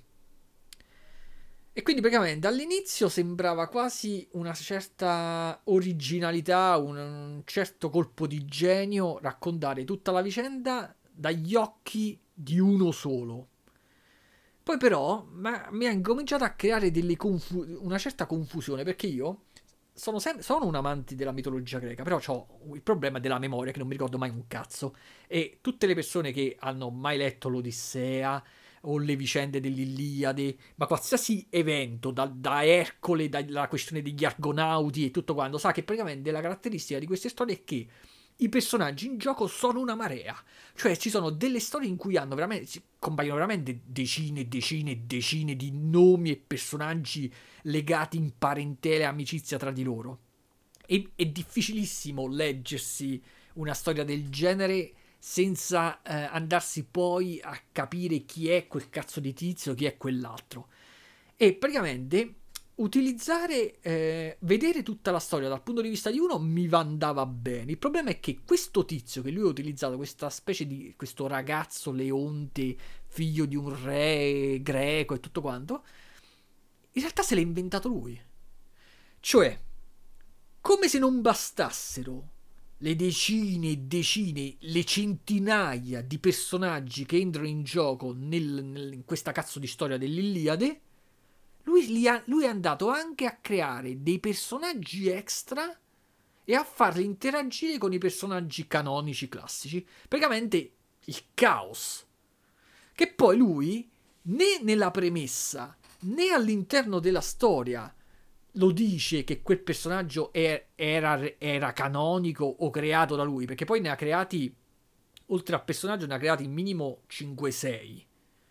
E quindi praticamente all'inizio sembrava quasi una certa originalità, un, un certo colpo di genio raccontare tutta la vicenda dagli occhi di uno solo. Poi però ma, mi ha incominciato a creare delle confu- una certa confusione perché io sono, sem- sono un amante della mitologia greca, però ho il problema della memoria che non mi ricordo mai un cazzo. E tutte le persone che hanno mai letto l'Odissea o le vicende dell'Iliade, ma qualsiasi evento, da, da Ercole, dalla questione degli Argonauti e tutto quanto, sa che praticamente la caratteristica di queste storie è che i personaggi in gioco sono una marea. Cioè ci sono delle storie in cui hanno veramente, compaiono veramente decine e decine e decine di nomi e personaggi legati in parentela e amicizia tra di loro. E, è difficilissimo leggersi una storia del genere senza eh, andarsi poi a capire chi è quel cazzo di tizio, chi è quell'altro. E praticamente utilizzare, eh, vedere tutta la storia dal punto di vista di uno mi andava bene. Il problema è che questo tizio che lui ha utilizzato, questa specie di questo ragazzo Leonte, figlio di un re greco e tutto quanto, in realtà se l'ha inventato lui. Cioè, come se non bastassero le decine e decine, le centinaia di personaggi che entrano in gioco nel, nel, in questa cazzo di storia dell'Iliade, lui, ha, lui è andato anche a creare dei personaggi extra e a farli interagire con i personaggi canonici classici. Praticamente il caos. Che poi lui, né nella premessa, né all'interno della storia, lo dice che quel personaggio è, era, era canonico o creato da lui, perché poi ne ha creati, oltre al personaggio, ne ha creati minimo cinque sei.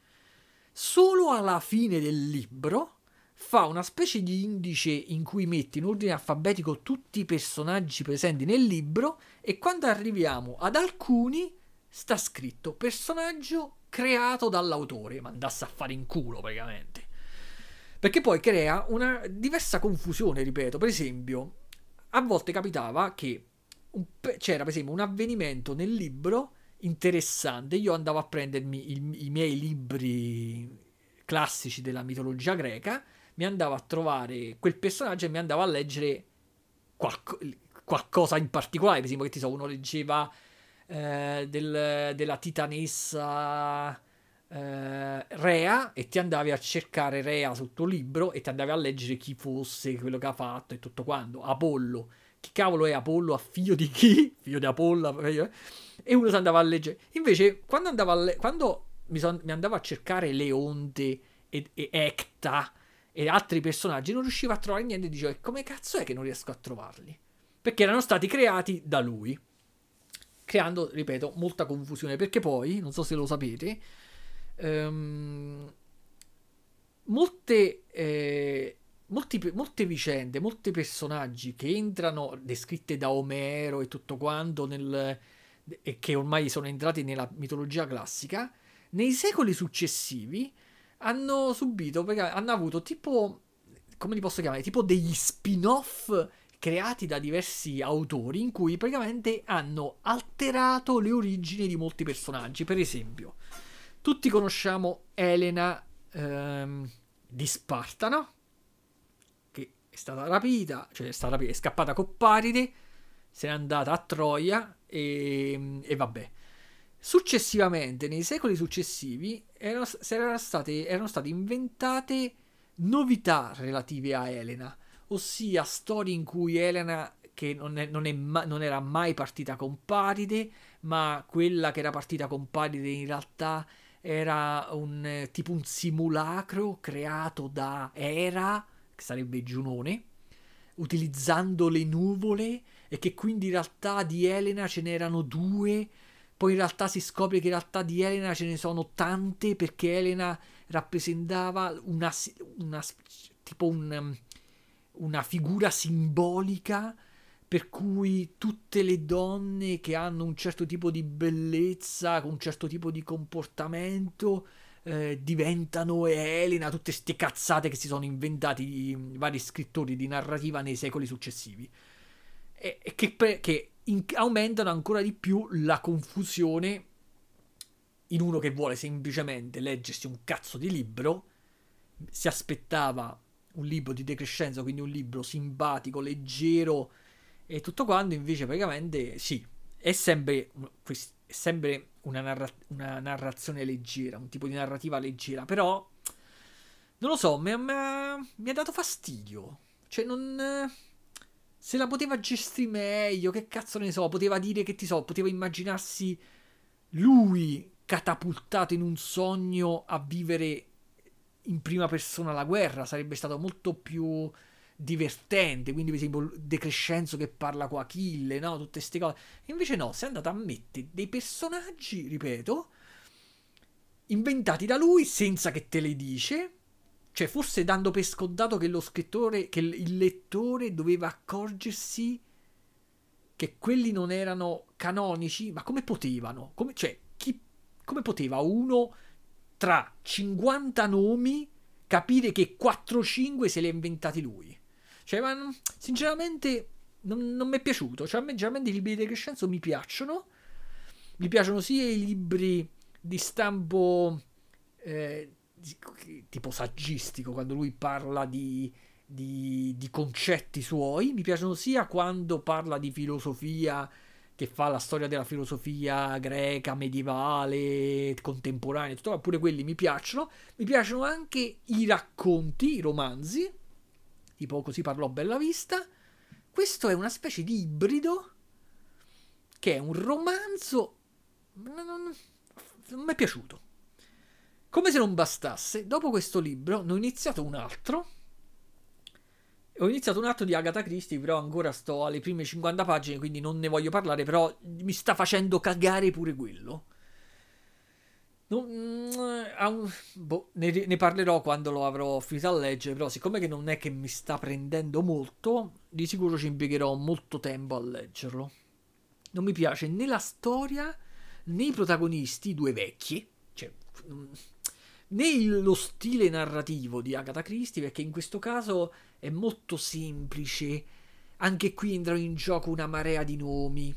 Solo alla fine del libro fa una specie di indice in cui mette in ordine alfabetico tutti i personaggi presenti nel libro, e quando arriviamo ad alcuni sta scritto personaggio creato dall'autore. Ma andasse a fare in culo praticamente, perché poi crea una diversa confusione, ripeto. Per esempio, a volte capitava che un pe- c'era per esempio un avvenimento nel libro interessante, io andavo a prendermi il, i miei libri classici della mitologia greca, mi andavo a trovare quel personaggio e mi andavo a leggere qualco- qualcosa in particolare. Per esempio, che ti so, uno leggeva eh, del, della titanessa eh, Rea, e ti andavi a cercare Rea sul tuo libro e ti andavi a leggere chi fosse, quello che ha fatto e tutto quanto. Apollo, chi cavolo è Apollo? A figlio di chi? Figlio di Apollo. E uno si andava a leggere. Invece, quando andavo a le- quando mi, son- mi andavo a cercare Leonte e, e Ecta e altri personaggi, non riuscivo a trovare niente. E dicevo, come cazzo è che non riesco a trovarli? Perché erano stati creati da lui, creando, ripeto, molta confusione. Perché poi, non so se lo sapete, ehm, molte eh, molti, molte vicende, molti personaggi che entrano, descritte da Omero e tutto quanto, nel, e che ormai sono entrati nella mitologia classica, nei secoli successivi hanno subito, perché hanno avuto tipo, come li posso chiamare, tipo degli spin-off creati da diversi autori, in cui praticamente hanno alterato le origini di molti personaggi. Per esempio, tutti conosciamo Elena ehm, di Sparta, no? Che è stata rapita, cioè è stata rapita, è scappata con Paride, se n'è andata a Troia e, e vabbè. Successivamente, nei secoli successivi, erano, erano, state, erano state inventate novità relative a Elena, ossia storie in cui Elena, che non, è, non, è ma, non era mai partita con Paride, ma quella che era partita con Paride in realtà era un eh, tipo un simulacro creato da Hera, che sarebbe Giunone, utilizzando le nuvole, e che quindi in realtà di Elena ce n'erano due. Poi in realtà si scopre che in realtà di Elena ce ne sono tante, perché Elena rappresentava una, una tipo un, una figura simbolica, per cui tutte le donne che hanno un certo tipo di bellezza, con un certo tipo di comportamento, eh, diventano Elena. Tutte ste cazzate che si sono inventati vari scrittori di narrativa nei secoli successivi, e, e che, che in, aumentano ancora di più la confusione in uno che vuole semplicemente leggersi un cazzo di libro. Si aspettava un libro di decrescenza, quindi un libro simpatico, leggero e tutto quanto. Invece praticamente sì, è sempre, è sempre una, narra- una narrazione leggera, un tipo di narrativa leggera, però non lo so, mi, mi, mi ha dato fastidio. Cioè non... Se la poteva gestire meglio, che cazzo ne so, poteva dire, che ti so, poteva immaginarsi lui catapultato in un sogno a vivere in prima persona la guerra, sarebbe stato molto più divertente. Quindi per esempio De Crescenzo che parla con Achille, no? Tutte queste cose. E invece no, si è andato a mettere dei personaggi, ripeto, inventati da lui senza che te le dice. Cioè, forse dando per scontato che lo scrittore, che il lettore doveva accorgersi che quelli non erano canonici. Ma come potevano? Come, cioè, chi, come poteva uno tra cinquanta nomi capire che quattro cinque se li ha inventati lui. Cioè, ma sinceramente non, non mi è piaciuto. Cioè, a me generalmente i libri di De Crescenzo mi piacciono. Mi piacciono sia i libri di stampo eh, tipo saggistico, quando lui parla di, di, di concetti suoi. Mi piacciono sia quando parla di filosofia, che fa la storia della filosofia greca, medievale, contemporanea, tutto, pure quelli mi piacciono. Mi piacciono anche i racconti, i romanzi, tipo Così parlò Bellavista. Questo è una specie di ibrido, che è un romanzo. Non, non, non mi è piaciuto. Come se non bastasse, dopo questo libro ne ho iniziato un altro. Ho iniziato un altro di Agatha Christie, però ancora sto alle prime cinquanta pagine, quindi non ne voglio parlare, però mi sta facendo cagare pure quello. Non, um, boh, ne, ne parlerò quando lo avrò finito a leggere, però siccome che non è che mi sta prendendo molto, di sicuro ci impiegherò molto tempo a leggerlo. Non mi piace né la storia, né i protagonisti, due vecchi, cioè, né lo stile narrativo di Agatha Christie, perché in questo caso è molto semplice. Anche qui entrano in gioco una marea di nomi.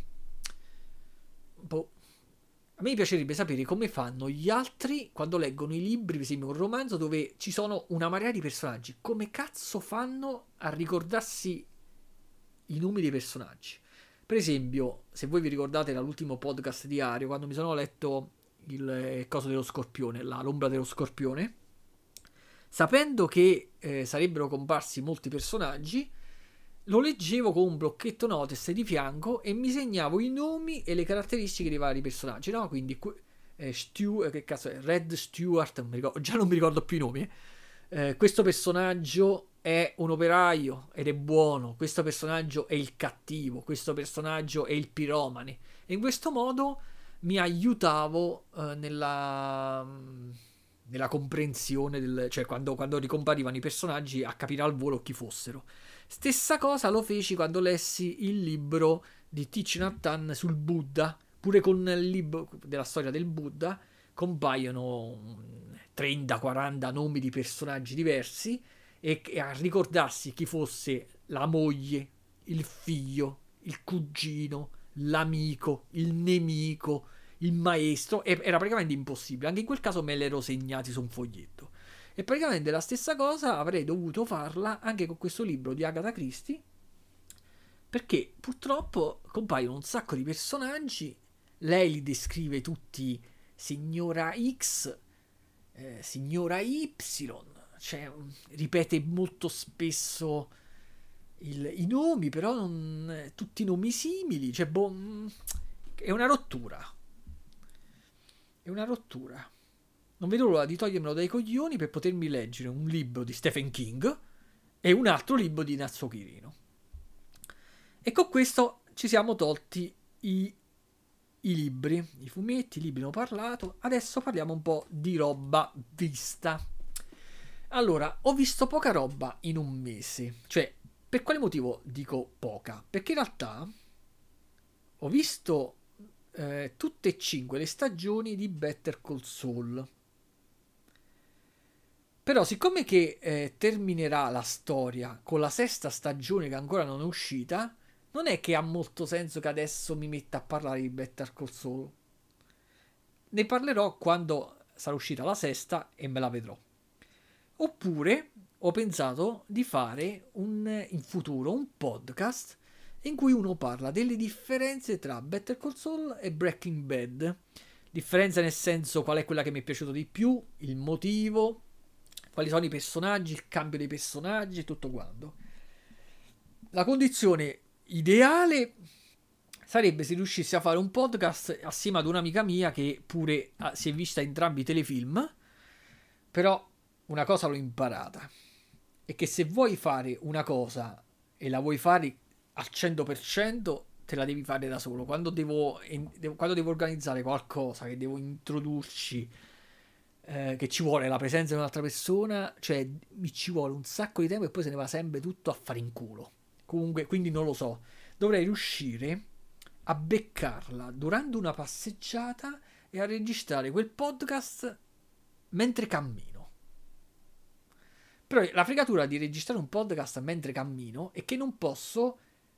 Boh. A me piacerebbe sapere come fanno gli altri quando leggono i libri, per esempio un romanzo dove ci sono una marea di personaggi. Come cazzo fanno a ricordarsi i nomi dei personaggi? Per esempio, se voi vi ricordate dall'ultimo podcast diario, quando mi sono letto il coso dello scorpione, la l'ombra dello scorpione, sapendo che eh, sarebbero comparsi molti personaggi, lo leggevo con un blocchetto notice di fianco e mi segnavo i nomi e le caratteristiche dei vari personaggi, no? Quindi eh, Stu, eh, che cazzo è? Red Stewart, non mi ricordo, già non mi ricordo più i nomi. Eh, questo personaggio è un operaio ed è buono, questo personaggio è il cattivo, questo personaggio è il piromane. E in questo modo mi aiutavo eh, nella, nella comprensione del, cioè quando, quando ricomparivano i personaggi a capire al volo chi fossero. Stessa cosa lo feci quando lessi il libro di Thich Nhat Hanh sul Buddha. Pure con il libro della storia del Buddha compaiono trenta quaranta nomi di personaggi diversi, e, e a ricordarsi chi fosse la moglie, il figlio, il cugino, l'amico, il nemico, il maestro, era praticamente impossibile. Anche in quel caso me l'ero segnati su un foglietto. E praticamente la stessa cosa avrei dovuto farla anche con questo libro di Agatha Christie, perché purtroppo compaiono un sacco di personaggi. Lei li descrive tutti signora X, eh, signora Y, cioè ripete molto spesso il, i nomi, però non, tutti nomi simili, cioè boh, è una rottura. È una rottura. Non vedo l'ora di togliermelo dai coglioni per potermi leggere un libro di Stephen King e un altro libro di Natsuo Kirino. E con questo ci siamo tolti i, i libri, i fumetti, i libri ne ho parlato. Adesso parliamo un po' di roba vista. Allora, ho visto poca roba in un mese. Cioè, per quale motivo dico poca? Perché in realtà ho visto eh, tutte e cinque le stagioni di Better Call Saul. Però siccome che eh, terminerà la storia con la sesta stagione che ancora non è uscita, non è che ha molto senso che adesso mi metta a parlare di Better Call Saul. Ne parlerò quando sarà uscita la sesta e me la vedrò. Oppure ho pensato di fare un, in futuro un podcast in cui uno parla delle differenze tra Better Call Saul e Breaking Bad. Differenza nel senso qual è quella che mi è piaciuta di più, il motivo, quali sono i personaggi, il cambio dei personaggi e tutto quanto. La condizione ideale sarebbe se riuscissi a fare un podcast assieme ad un'amica mia che pure ah, si è vista entrambi i telefilm, però una cosa l'ho imparata, è che se vuoi fare una cosa e la vuoi fare al cento per cento te la devi fare da solo. Quando devo, quando devo organizzare qualcosa, che devo introdurci, Eh, che ci vuole la presenza di un'altra persona, cioè mi ci vuole un sacco di tempo e poi se ne va sempre tutto a fare in culo. Comunque, quindi non lo so, dovrei riuscire a beccarla durante una passeggiata e a registrare quel podcast mentre cammino. Però la fregatura di registrare un podcast mentre cammino è che non posso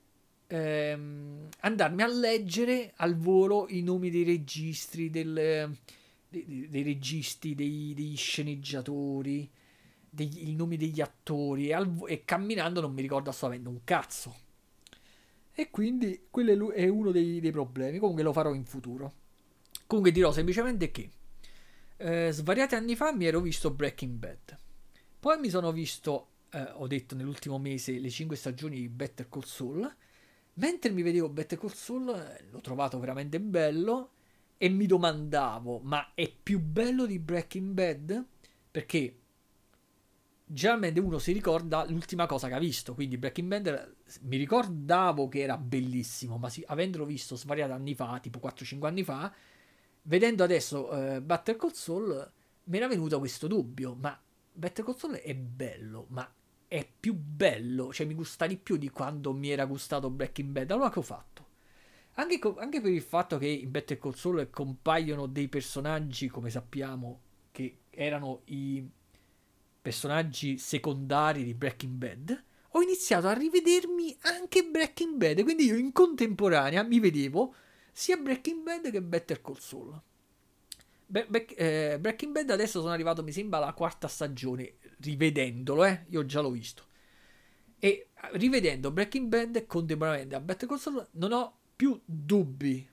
ehm, andarmi a leggere al volo i nomi dei registri, del, dei, dei registi, dei, degli sceneggiatori, degli, i nomi degli attori, e, al, e camminando non mi ricordo assolutamente un cazzo. E quindi quello è, lu- è uno dei, dei problemi. Comunque lo farò in futuro. Comunque dirò semplicemente che eh, svariati anni fa mi ero visto Breaking Bad. Poi mi sono visto, eh, ho detto nell'ultimo mese, le cinque stagioni di Better Call Saul. Mentre mi vedevo Better Call Saul, eh, l'ho trovato veramente bello e mi domandavo, ma è più bello di Breaking Bad? Perché generalmente uno si ricorda l'ultima cosa che ha visto, quindi Breaking Bad mi ricordavo che era bellissimo, ma sì, avendolo visto svariati anni fa, tipo quattro cinque anni fa, vedendo adesso eh, Better Call Saul, mi era venuto questo dubbio, ma Better Call Saul è bello, ma è più bello, cioè mi gusta di più di quando mi era gustato Breaking Bad. Allora che ho fatto? Anche, co- anche per il fatto che in Better Call Saul compaiono dei personaggi, come sappiamo, che erano i personaggi secondari di Breaking Bad, ho iniziato a rivedermi anche Breaking Bad, quindi io in contemporanea mi vedevo sia Breaking Bad che Better Call Saul. Be- Be- eh, Breaking Bad adesso sono arrivato, mi sembra, alla quarta stagione, rivedendolo, eh, io già l'ho visto. E rivedendo Breaking Bad contemporaneamente a Better Call Saul non ho più dubbi.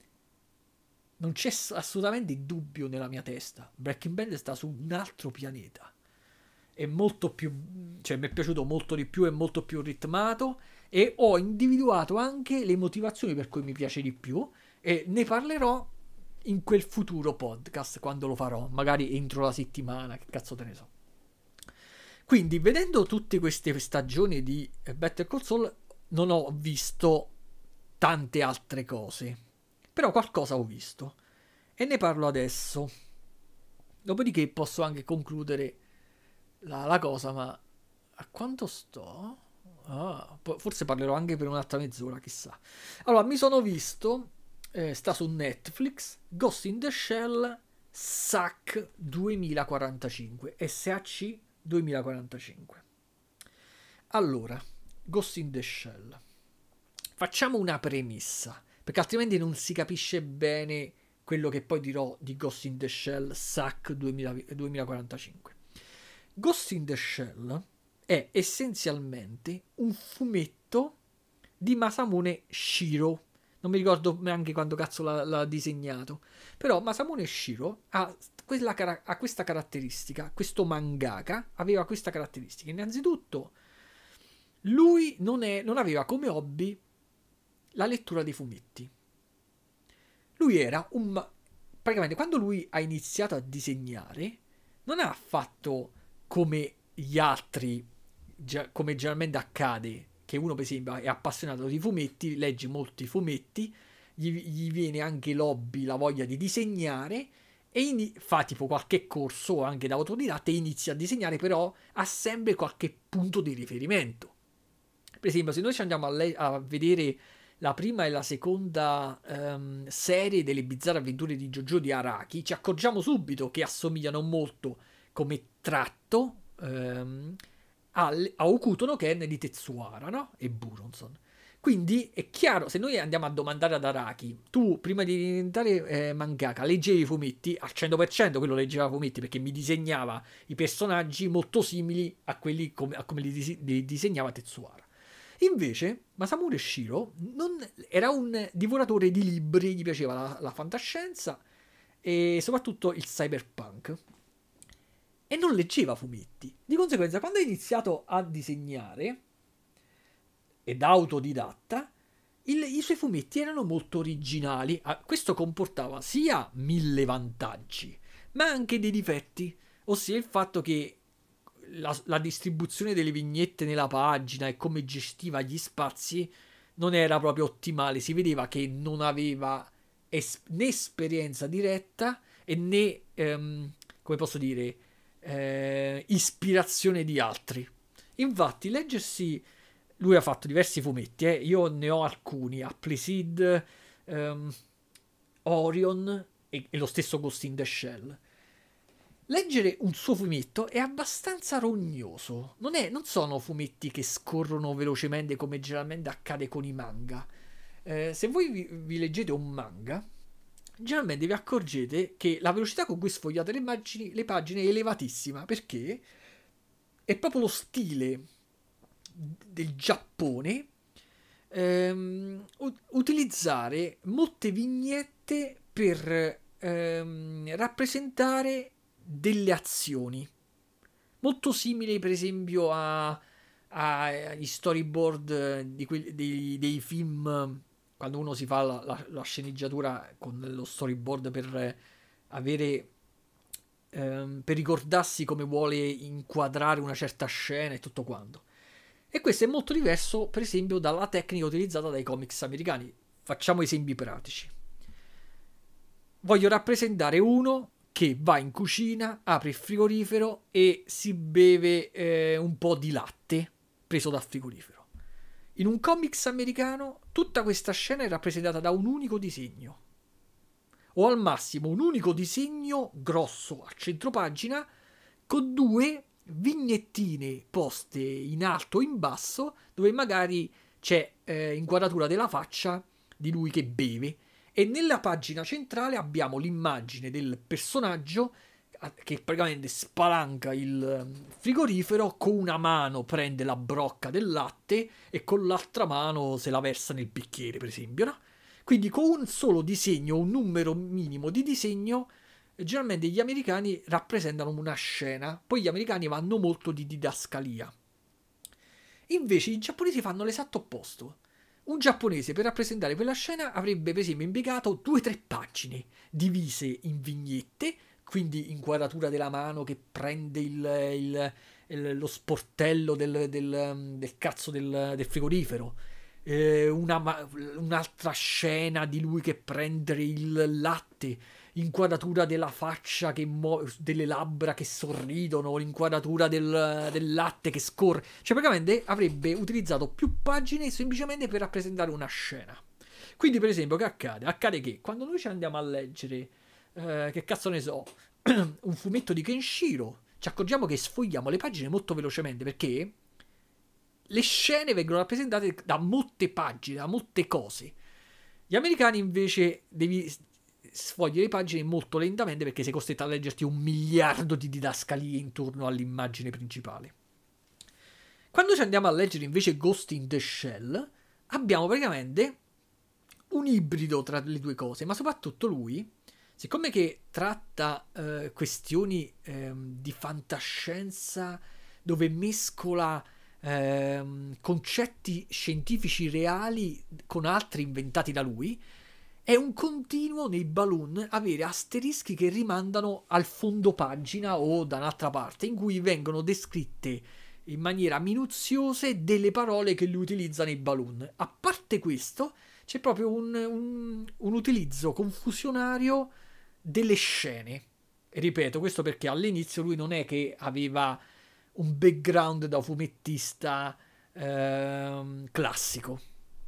Non c'è assolutamente dubbio nella mia testa. Breaking Bad sta su un altro pianeta. È molto più, cioè mi è piaciuto molto di più, è molto più ritmato e ho individuato anche le motivazioni per cui mi piace di più e ne parlerò in quel futuro podcast quando lo farò, magari entro la settimana, che cazzo te ne so. Quindi vedendo tutte queste stagioni di Better Call Saul non ho visto tante altre cose, però qualcosa ho visto e ne parlo adesso. Dopodiché posso anche concludere la, la cosa, ma a quanto sto? Ah, forse parlerò anche per un'altra mezz'ora, chissà. Allora, mi sono visto, eh, sta su Netflix, Ghost in the Shell S A C duemilaquarantacinque, S A C duemilaquarantacinque. Allora, Ghost in the Shell. Facciamo una premessa, perché altrimenti non si capisce bene quello che poi dirò di Ghost in the Shell S A C duemilaquarantacinque. Ghost in the Shell è essenzialmente un fumetto di Masamune Shiro. Non mi ricordo neanche quando cazzo l'ha, l'ha disegnato. Però Masamune Shiro ha, quella, ha questa caratteristica. Questo mangaka aveva questa caratteristica. Innanzitutto, lui non, è, non aveva come hobby la lettura dei fumetti. Lui era un... Praticamente quando lui ha iniziato a disegnare, non ha fatto come gli altri, come generalmente accade, che uno per esempio è appassionato di fumetti, legge molti fumetti, gli, gli viene anche l'hobby, la voglia di disegnare e in, fa tipo qualche corso anche da autodidatta e inizia a disegnare, però ha sempre qualche punto di riferimento. Per esempio, se noi ci andiamo a, le- a vedere la prima e la seconda um, serie delle bizzarre avventure di Jojo di Araki, ci accorgiamo subito che assomigliano molto come tratto um, al, a Hokuto no Ken di Tetsuhara, no? E Buronson. Quindi è chiaro, se noi andiamo a domandare ad Araki, tu prima di diventare eh, mangaka leggevi i fumetti, al cento per cento quello leggeva fumetti perché mi disegnava i personaggi molto simili a quelli come, a come li, dis- li disegnava Tetsuhara. Invece Masamune Shiro non, era un divoratore di libri, gli piaceva la, la fantascienza e soprattutto il cyberpunk e non leggeva fumetti. Di conseguenza, quando ha iniziato a disegnare ed autodidatta, il, i suoi fumetti erano molto originali. Ah, questo comportava sia mille vantaggi, ma anche dei difetti, ossia il fatto che la, la distribuzione delle vignette nella pagina e come gestiva gli spazi non era proprio ottimale. Si vedeva che non aveva es- né esperienza diretta e né, ehm, come posso dire, eh, ispirazione di altri. Infatti, leggersi. Lui ha fatto diversi fumetti, eh. Io ne ho alcuni: Appleseed, ehm, Orion e, e lo stesso Ghost in the Shell. Leggere un suo fumetto è abbastanza rognoso. Non, è, non sono fumetti che scorrono velocemente come generalmente accade con i manga. Eh, se voi vi, vi leggete un manga, generalmente vi accorgete che la velocità con cui sfogliate le, immagini, le pagine è elevatissima, perché è proprio lo stile del Giappone ehm, utilizzare molte vignette per ehm, rappresentare delle azioni molto simili per esempio a, agli storyboard di que- dei, dei film, quando uno si fa la, la, la sceneggiatura con lo storyboard per avere ehm, per ricordarsi come vuole inquadrare una certa scena e tutto quanto. E questo è molto diverso, per esempio, dalla tecnica utilizzata dai comics americani. Facciamo esempi pratici. Voglio rappresentare uno che va in cucina, apre il frigorifero e si beve eh, un po' di latte preso dal frigorifero. In un comics americano tutta questa scena è rappresentata da un unico disegno. O al massimo un unico disegno grosso a centropagina con due vignettine poste in alto o in basso dove magari c'è eh, inquadratura della faccia di lui che beve e nella pagina centrale abbiamo l'immagine del personaggio che praticamente spalanca il frigorifero, con una mano prende la brocca del latte e con l'altra mano se la versa nel bicchiere, per esempio, no? Quindi con un solo disegno, un numero minimo di disegno, generalmente gli americani rappresentano una scena, poi gli americani vanno molto di didascalia. Invece i giapponesi fanno l'esatto opposto. Un giapponese per rappresentare quella scena avrebbe per esempio impiegato due o tre pagine divise in vignette, quindi inquadratura della mano che prende il, il, il, lo sportello del, del, del cazzo del, del frigorifero, eh, una, un'altra scena di lui che prende il latte, inquadratura della faccia che muove, delle labbra che sorridono, l'inquadratura del, del latte che scorre. Cioè praticamente avrebbe utilizzato più pagine semplicemente per rappresentare una scena. Quindi per esempio che accade? Accade che quando noi ci andiamo a leggere eh, che cazzo ne so un fumetto di Kenshiro, ci accorgiamo che sfogliamo le pagine molto velocemente perché le scene vengono rappresentate da molte pagine, da molte cose. Gli americani invece devi sfogli le pagine molto lentamente perché sei costretto a leggerti un miliardo di didascalie intorno all'immagine principale. Quando ci andiamo a leggere invece Ghost in the Shell, abbiamo praticamente un ibrido tra le due cose, ma soprattutto lui, siccome che tratta eh, questioni eh, di fantascienza dove mescola eh, concetti scientifici reali con altri inventati da lui, è un continuo nei balloon avere asterischi che rimandano al fondo pagina o da un'altra parte, in cui vengono descritte in maniera minuziosa delle parole che lui utilizza nei balloon. A parte questo, c'è proprio un, un, un utilizzo confusionario delle scene. E ripeto, questo perché all'inizio lui non è che aveva un background da fumettista ehm, classico.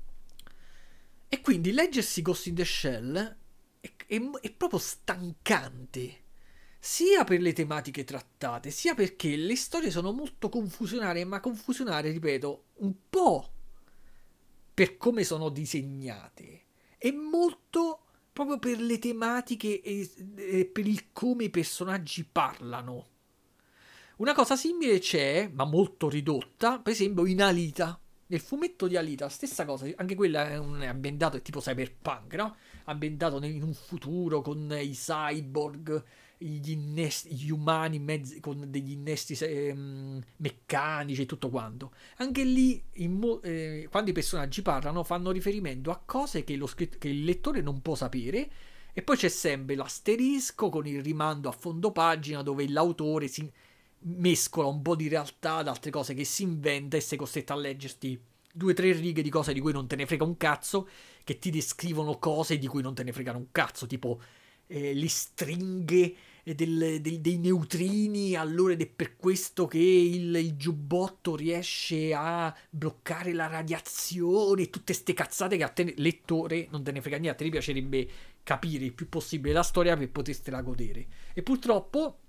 E quindi leggersi Ghost in the Shell è, è, è proprio stancante, sia per le tematiche trattate, sia perché le storie sono molto confusionarie, ma confusionarie, ripeto, un po' per come sono disegnate e molto proprio per le tematiche e, e per il come i personaggi parlano. Una cosa simile c'è, ma molto ridotta, per esempio in Alita. Nel fumetto di Alita, stessa cosa, anche quella è, un, è ambientato, è tipo cyberpunk, no? Ambientato in un futuro con i cyborg, gli, innesti, gli umani mezzi, con degli innesti ehm, meccanici e tutto quanto. Anche lì, mo- eh, quando i personaggi parlano, fanno riferimento a cose che, lo scritt- che il lettore non può sapere. E poi c'è sempre l'asterisco con il rimando a fondo pagina dove l'autore si mescola un po' di realtà ad altre cose che si inventa e sei costretto a leggerti due o tre righe di cose di cui non te ne frega un cazzo, che ti descrivono cose di cui non te ne fregano un cazzo, tipo eh, le stringhe del, del, dei neutrini, allora ed è per questo che il, il giubbotto riesce a bloccare la radiazione, tutte ste cazzate che a te lettore non te ne frega niente, a te ti piacerebbe capire il più possibile la storia per potertela godere. E purtroppo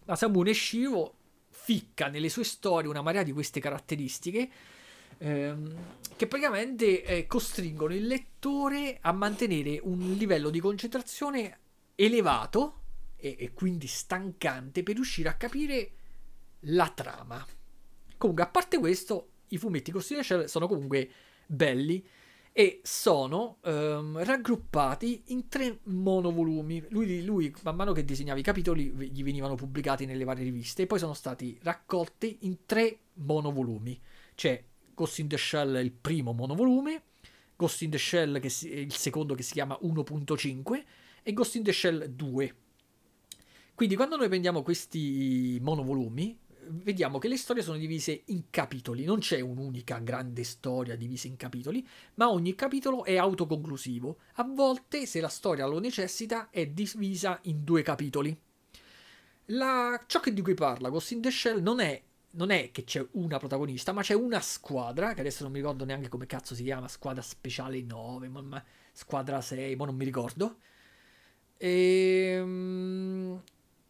Masamune Shirow ficca nelle sue storie una marea di queste caratteristiche ehm, che praticamente eh, costringono il lettore a mantenere un livello di concentrazione elevato e, e quindi stancante per riuscire a capire la trama. Comunque, a parte questo, i fumetti Ghost in the Shell sono comunque belli e sono ehm, raggruppati in tre monovolumi. Lui, lui, man mano che disegnava i capitoli, gli venivano pubblicati nelle varie riviste e poi sono stati raccolti in tre monovolumi. C'è Ghost in the Shell, il primo monovolume, Ghost in the Shell, che si, il secondo che si chiama uno punto cinque, e Ghost in the Shell due. Quindi quando noi prendiamo questi monovolumi, vediamo che le storie sono divise in capitoli, non c'è un'unica grande storia divisa in capitoli, ma ogni capitolo è autoconclusivo. A volte, se la storia lo necessita, è divisa in due capitoli. La... Ciò che di cui parla Ghost in the Shell non è, non è che c'è una protagonista, ma c'è una squadra, che adesso non mi ricordo neanche come cazzo si chiama, squadra speciale nove, ma, ma, squadra sei, ma non mi ricordo. Ehm...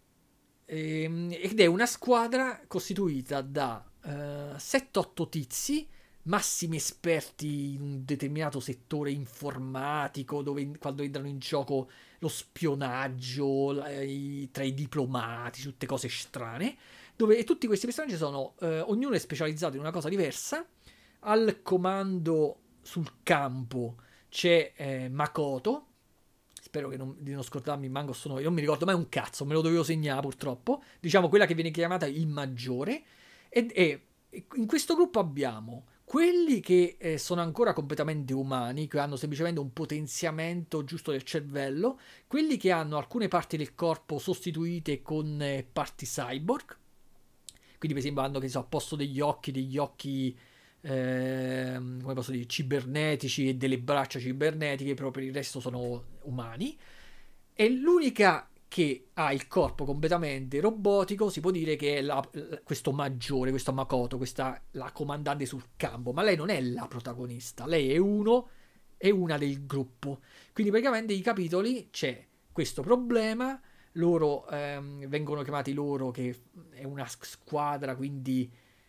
ed è una squadra costituita da uh, sette otto tizi, massimi esperti in un determinato settore informatico, dove quando entrano in gioco lo spionaggio la, i, tra i diplomatici, tutte cose strane, dove e tutti questi personaggi sono uh, ognuno è specializzato in una cosa diversa. Al comando sul campo c'è eh, Makoto. Spero che non, di non scordarmi, manco sono io, non mi ricordo mai un cazzo, me lo dovevo segnare purtroppo. Diciamo quella che viene chiamata il maggiore. E, e in questo gruppo abbiamo quelli che eh, sono ancora completamente umani, che hanno semplicemente un potenziamento giusto del cervello, quelli che hanno alcune parti del corpo sostituite con eh, parti cyborg. Quindi per esempio hanno, che so, a posto degli occhi, degli occhi... Eh, come posso dire, cibernetici e delle braccia cibernetiche, però per il resto sono umani. E l'unica che ha il corpo completamente robotico si può dire che è la, questo maggiore, questo Makoto, questa la comandante sul campo, ma lei non è la protagonista, lei è uno è una del gruppo. Quindi praticamente i capitoli c'è questo problema, loro ehm, vengono chiamati loro che è una squadra, quindi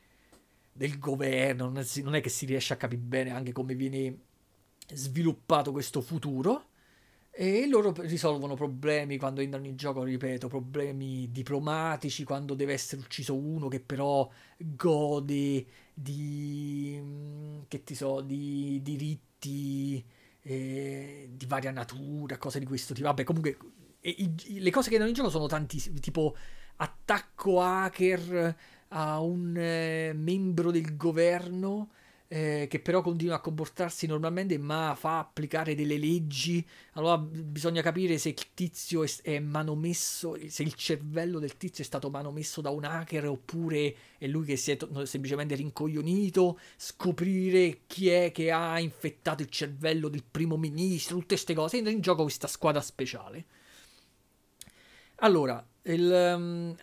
del governo, non, si, non è che si riesce a capire bene anche come viene sviluppato questo futuro, e loro risolvono problemi quando entrano in gioco, ripeto, problemi diplomatici, quando deve essere ucciso uno che però gode di, che ti so, di diritti eh, di varia natura, cose di questo tipo. Vabbè, comunque e, i, le cose che entrano in gioco sono tantissime, tipo attacco hacker a un eh, membro del governo eh, che però continua a comportarsi normalmente ma fa applicare delle leggi. Allora bisogna capire se il tizio è, è manomesso, se il cervello del tizio è stato manomesso da un hacker oppure è lui che si è to- semplicemente rincoglionito, scoprire chi è che ha infettato il cervello del primo ministro, tutte queste cose. Entra in gioco questa squadra speciale. Allora, il... Um,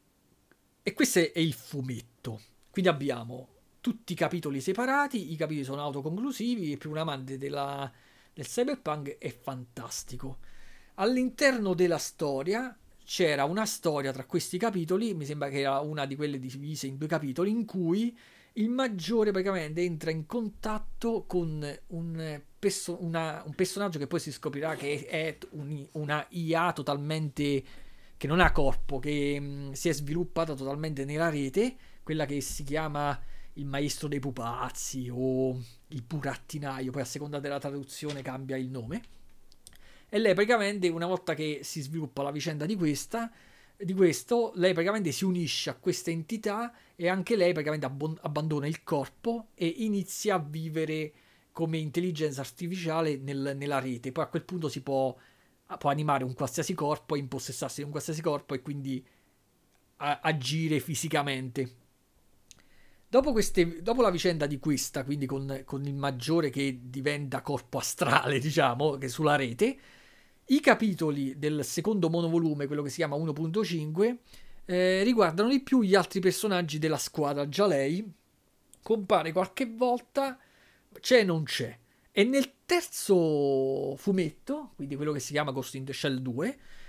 e questo è il fumetto. Quindi abbiamo tutti i capitoli separati, i capitoli sono autoconclusivi e per un amante della, del cyberpunk è fantastico. All'interno della storia c'era una storia tra questi capitoli, mi sembra che era una di quelle divise in due capitoli, in cui il maggiore praticamente entra in contatto con un, perso- una, un personaggio che poi si scoprirà che è un, una I A totalmente... che non ha corpo, che mh, si è sviluppata totalmente nella rete, quella che si chiama il maestro dei pupazzi o il burattinaio, poi a seconda della traduzione cambia il nome. E lei praticamente, una volta che si sviluppa la vicenda di questa, di questo, lei praticamente si unisce a questa entità e anche lei praticamente abbon- abbandona il corpo e inizia a vivere come intelligenza artificiale nel, nella rete. Poi a quel punto si può può animare un qualsiasi corpo e impossessarsi di un qualsiasi corpo e quindi a- agire fisicamente. Dopo, queste, dopo la vicenda di questa, quindi con, con il maggiore che diventa corpo astrale, diciamo, che sulla rete, i capitoli del secondo monovolume, quello che si chiama uno punto cinque, eh, riguardano di più gli altri personaggi della squadra. Già lei compare qualche volta, c'è e non c'è. E nel terzo fumetto, quindi quello che si chiama Ghost in the Shell due,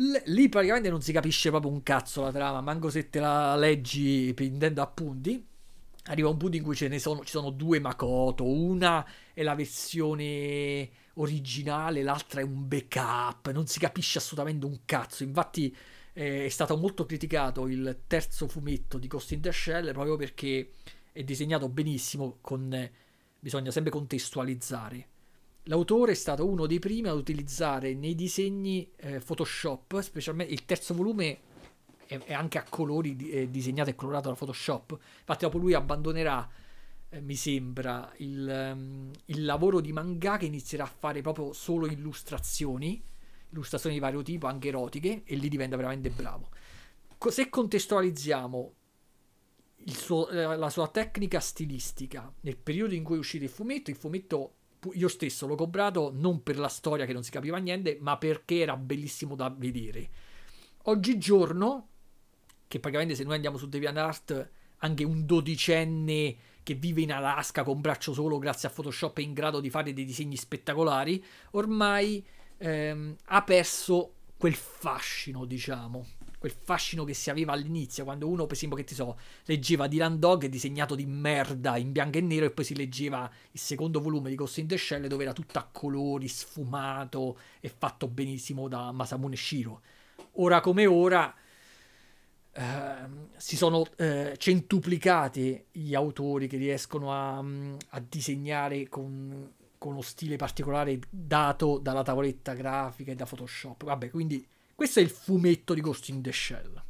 L- lì praticamente non si capisce proprio un cazzo la trama, manco se te la leggi prendendo appunti. Arriva un punto in cui ce ne sono, ci sono due Makoto, una è la versione originale, l'altra è un backup, non si capisce assolutamente un cazzo. Infatti eh, è stato molto criticato il terzo fumetto di Ghost in the Shell proprio perché è disegnato benissimo, con, eh, bisogna sempre contestualizzare. L'autore è stato uno dei primi a utilizzare nei disegni eh, Photoshop, specialmente il terzo volume è, è anche a colori di- è disegnato e colorato da Photoshop. Infatti dopo lui abbandonerà, eh, mi sembra, il, ehm, il lavoro di mangaka, inizierà a fare proprio solo illustrazioni, illustrazioni di vario tipo, anche erotiche, e lì diventa veramente bravo. Co- Se contestualizziamo il suo- eh, la sua tecnica stilistica nel periodo in cui è uscito il fumetto, il fumetto pu- io stesso l'ho comprato non per la storia che non si capiva niente, ma perché era bellissimo da vedere. Oggigiorno, che praticamente se noi andiamo su DeviantArt, anche un dodicenne che vive in Alaska con braccio solo grazie a Photoshop è in grado di fare dei disegni spettacolari, ormai ehm, ha perso quel fascino, diciamo, quel fascino che si aveva all'inizio, quando uno, per esempio, che ti so, leggeva Dylan Dog disegnato di merda in bianco e nero, e poi si leggeva il secondo volume di Ghost in the Shell dove era tutto a colori, sfumato e fatto benissimo da Masamune Shiro. Ora come ora eh, si sono eh, centuplicati gli autori che riescono a, a disegnare con, con uno stile particolare dato dalla tavoletta grafica e da Photoshop. Vabbè, quindi questo è il fumetto di Ghost in the Shell.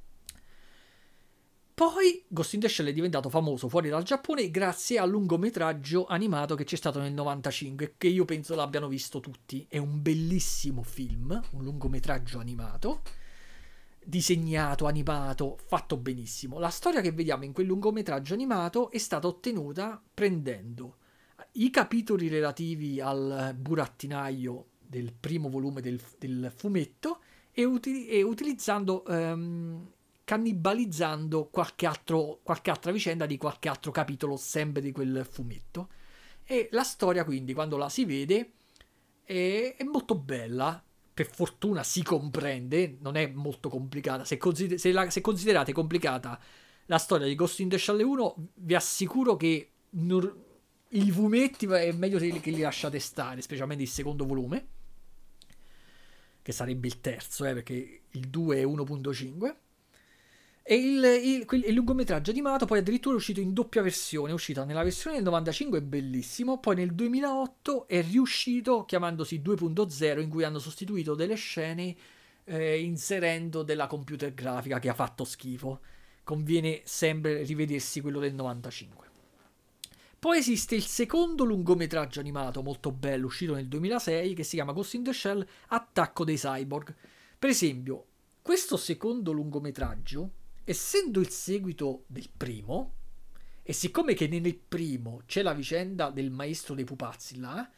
Poi Ghost in the Shell è diventato famoso fuori dal Giappone grazie al lungometraggio animato che c'è stato nel novantacinque, che io penso l'abbiano visto tutti. È un bellissimo film, un lungometraggio animato, disegnato, animato, fatto benissimo. La storia che vediamo in quel lungometraggio animato è stata ottenuta prendendo i capitoli relativi al burattinaio del primo volume del, del fumetto e, uti- e utilizzando, ehm, cannibalizzando qualche, altro, qualche altra vicenda di qualche altro capitolo sempre di quel fumetto. E la storia, quindi, quando la si vede, è, è molto bella. Per fortuna si comprende, non è molto complicata. Se, consider- se, la- se considerate complicata la storia di Ghost in the Shell uno, vi assicuro che non- i fumetti è meglio che li lasciate stare, specialmente il secondo volume, che sarebbe il terzo, eh, perché il due è uno punto cinque. E il, il, quel- il lungometraggio animato poi addirittura è uscito in doppia versione, è uscito nella versione del novantacinque, è bellissimo, poi nel duemilaotto è riuscito chiamandosi due punto zero, in cui hanno sostituito delle scene eh, inserendo della computer grafica che ha fatto schifo. Conviene sempre rivedersi quello del novantacinque. Poi esiste il secondo lungometraggio animato molto bello, uscito nel duemilasei, che si chiama Ghost in the Shell Attacco dei Cyborg. Per esempio, questo secondo lungometraggio, essendo il seguito del primo, e siccome che nel primo c'è la vicenda del maestro dei pupazzi là,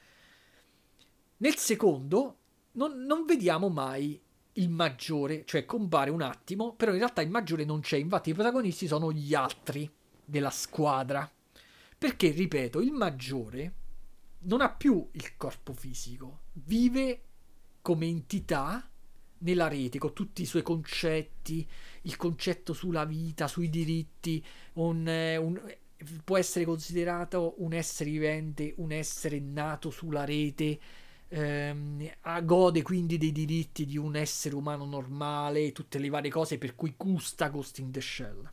nel secondo non, non vediamo mai il maggiore, cioè compare un attimo, però in realtà il maggiore non c'è, infatti i protagonisti sono gli altri della squadra. Perché, ripeto, il maggiore non ha più il corpo fisico, vive come entità nella rete con tutti i suoi concetti, il concetto sulla vita, sui diritti, un, eh, un- può essere considerato un essere vivente, un essere nato sulla rete, ehm, ah, gode quindi dei diritti di un essere umano normale, tutte le varie cose per cui gusta Ghost in the Shell.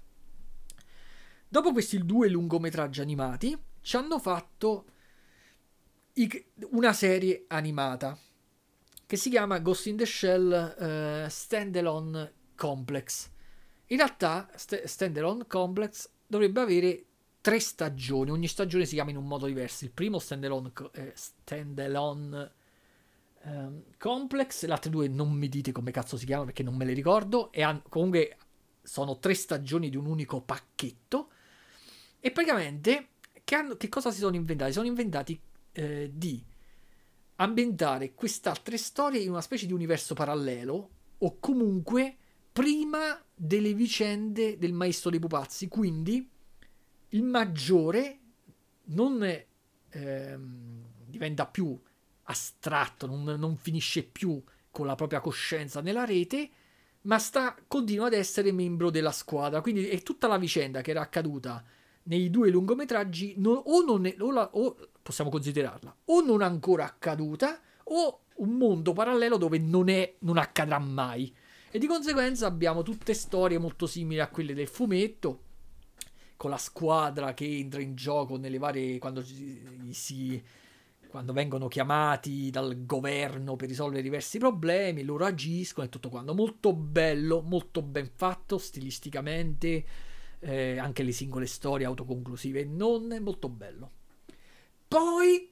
Dopo questi due lungometraggi animati, ci hanno fatto i- una serie animata che si chiama Ghost in the Shell eh, Standalone Complex. In realtà, st- Standalone Complex dovrebbe avere tre stagioni, ogni stagione si chiama in un modo diverso. Il primo Standalone, co- eh, standalone ehm, Complex, le altre due non mi dite come cazzo si chiamano perché non me le ricordo, e han- comunque sono tre stagioni di un unico pacchetto. E praticamente che, hanno- che cosa si sono inventati? Si sono inventati eh, di ambientare queste altre storie in una specie di universo parallelo o comunque prima delle vicende del maestro dei pupazzi. Quindi il maggiore non ehm, diventa più astratto, non, non finisce più con la propria coscienza nella rete, ma sta, continua ad essere membro della squadra. Quindi è tutta la vicenda che era accaduta nei due lungometraggi, non, o, non è, o, la, o possiamo considerarla o non ancora accaduta, o un mondo parallelo dove non, è, non accadrà mai. E di conseguenza abbiamo tutte storie molto simili a quelle del fumetto, con la squadra che entra in gioco nelle varie, quando si, si quando vengono chiamati dal governo per risolvere diversi problemi, loro agiscono e tutto quanto. Molto bello, molto ben fatto stilisticamente, eh, anche le singole storie autoconclusive non è molto bello. Poi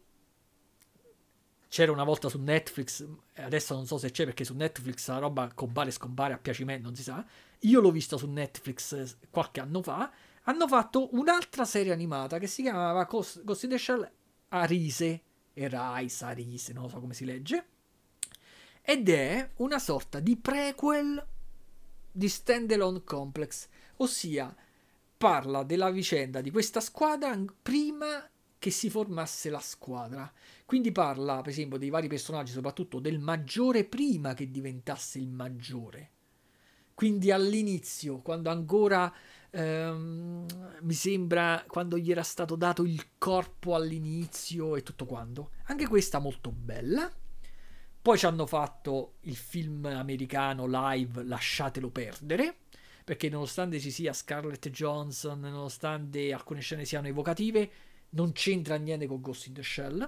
c'era una volta su Netflix, adesso non so se c'è perché su Netflix la roba compare e scompare a piacimento, non si sa. Io l'ho visto su Netflix qualche anno fa. Hanno fatto un'altra serie animata che si chiamava Ghost in the Shell Arise, e Rise, Arise, non so come si legge, ed è una sorta di prequel di Standalone Complex, ossia parla della vicenda di questa squadra prima che si formasse la squadra. Quindi parla, per esempio, dei vari personaggi, soprattutto del maggiore prima che diventasse il maggiore. Quindi all'inizio, quando ancora ehm, mi sembra quando gli era stato dato il corpo all'inizio e tutto quanto. Anche questa molto bella. Poi ci hanno fatto il film americano live Lasciatelo perdere, perché nonostante ci sia Scarlett Johansson, nonostante alcune scene siano evocative, non c'entra niente con Ghost in the Shell.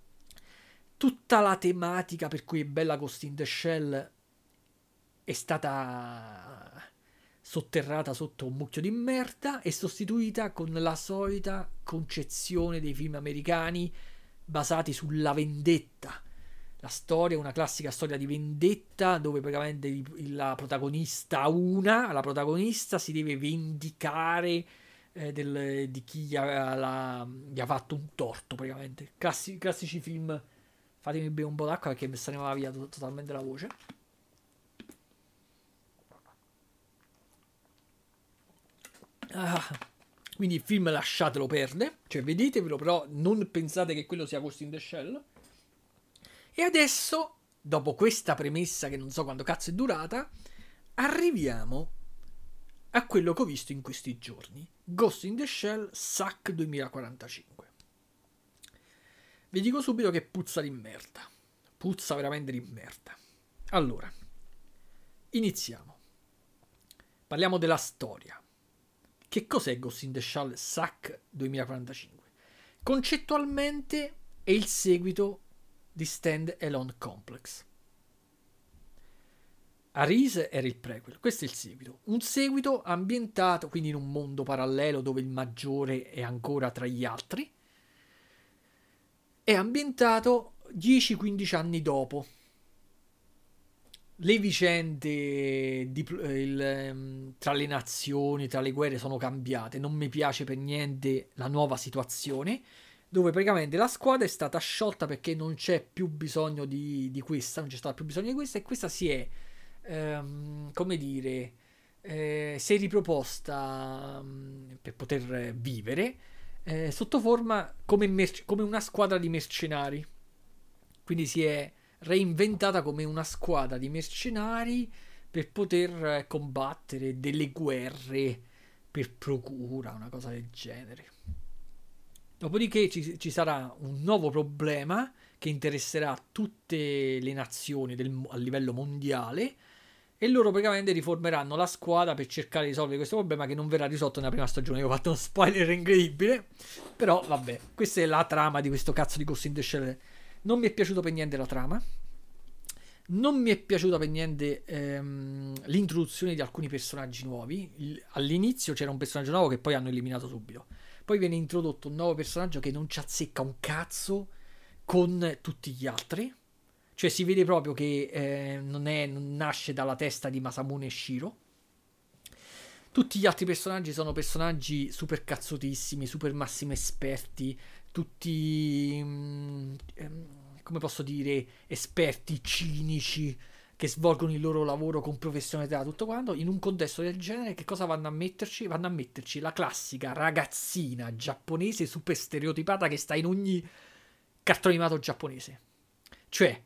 Tutta la tematica per cui è bella Ghost in the Shell è stata sotterrata sotto un mucchio di merda e sostituita con la solita concezione dei film americani basati sulla vendetta. La storia è una classica storia di vendetta dove praticamente la protagonista, una, la protagonista si deve vendicare eh, del, di chi gli ha, la, gli ha fatto un torto praticamente. Classi, classici film. Fatemi bere un po' d'acqua perché mi se ne va via totalmente la voce. Ah, quindi il film lasciatelo perdere, cioè vedetevelo, però non pensate che quello sia Ghost in the Shell. E adesso, dopo questa premessa che non so quanto cazzo è durata, arriviamo a quello che ho visto in questi giorni. Ghost in the Shell S A C duemilaquarantacinque. Vi dico subito che puzza di merda. Puzza veramente di merda. Allora, iniziamo. Parliamo della storia. Che cos'è Ghost in the Shell S A C duemilaquarantacinque? Concettualmente è il seguito di Stand Alone Complex. Arise era il prequel, questo è il seguito. Un seguito ambientato quindi in un mondo parallelo dove il maggiore è ancora tra gli altri. È ambientato dieci quindici anni dopo. Le vicende di, il, tra le nazioni, tra le guerre sono cambiate. Non mi piace per niente la nuova situazione, dove praticamente la squadra è stata sciolta perché non c'è più bisogno di, di questa, non c'è stato più bisogno di questa, e questa si è, ehm, come dire, eh, si è riproposta um, per poter vivere eh, sotto forma come, merc- come una squadra di mercenari. Quindi si è reinventata come una squadra di mercenari per poter combattere delle guerre per procura, una cosa del genere. Dopodiché ci, ci sarà un nuovo problema che interesserà tutte le nazioni del, a livello mondiale, e loro praticamente riformeranno la squadra per cercare di risolvere questo problema che non verrà risolto nella prima stagione. Io ho fatto uno spoiler incredibile, però vabbè, questa è la trama di questo cazzo di Ghost in the Shell. Non mi è piaciuto per niente la trama, non mi è piaciuta per niente ehm, l'introduzione di alcuni personaggi nuovi. Il, all'inizio c'era un personaggio nuovo che poi hanno eliminato subito. Poi viene introdotto un nuovo personaggio che non ci azzecca un cazzo con tutti gli altri. Cioè si vede proprio che eh, non, è, non nasce dalla testa di Masamune Shiro. Tutti gli altri personaggi sono personaggi super cazzotissimi, super massimi esperti, tutti, mh, ehm, come posso dire, esperti, cinici, che svolgono il loro lavoro con professionalità, tutto quanto. In un contesto del genere che cosa vanno a metterci? Vanno a metterci la classica ragazzina giapponese super stereotipata che sta in ogni cartone animato giapponese. Cioè,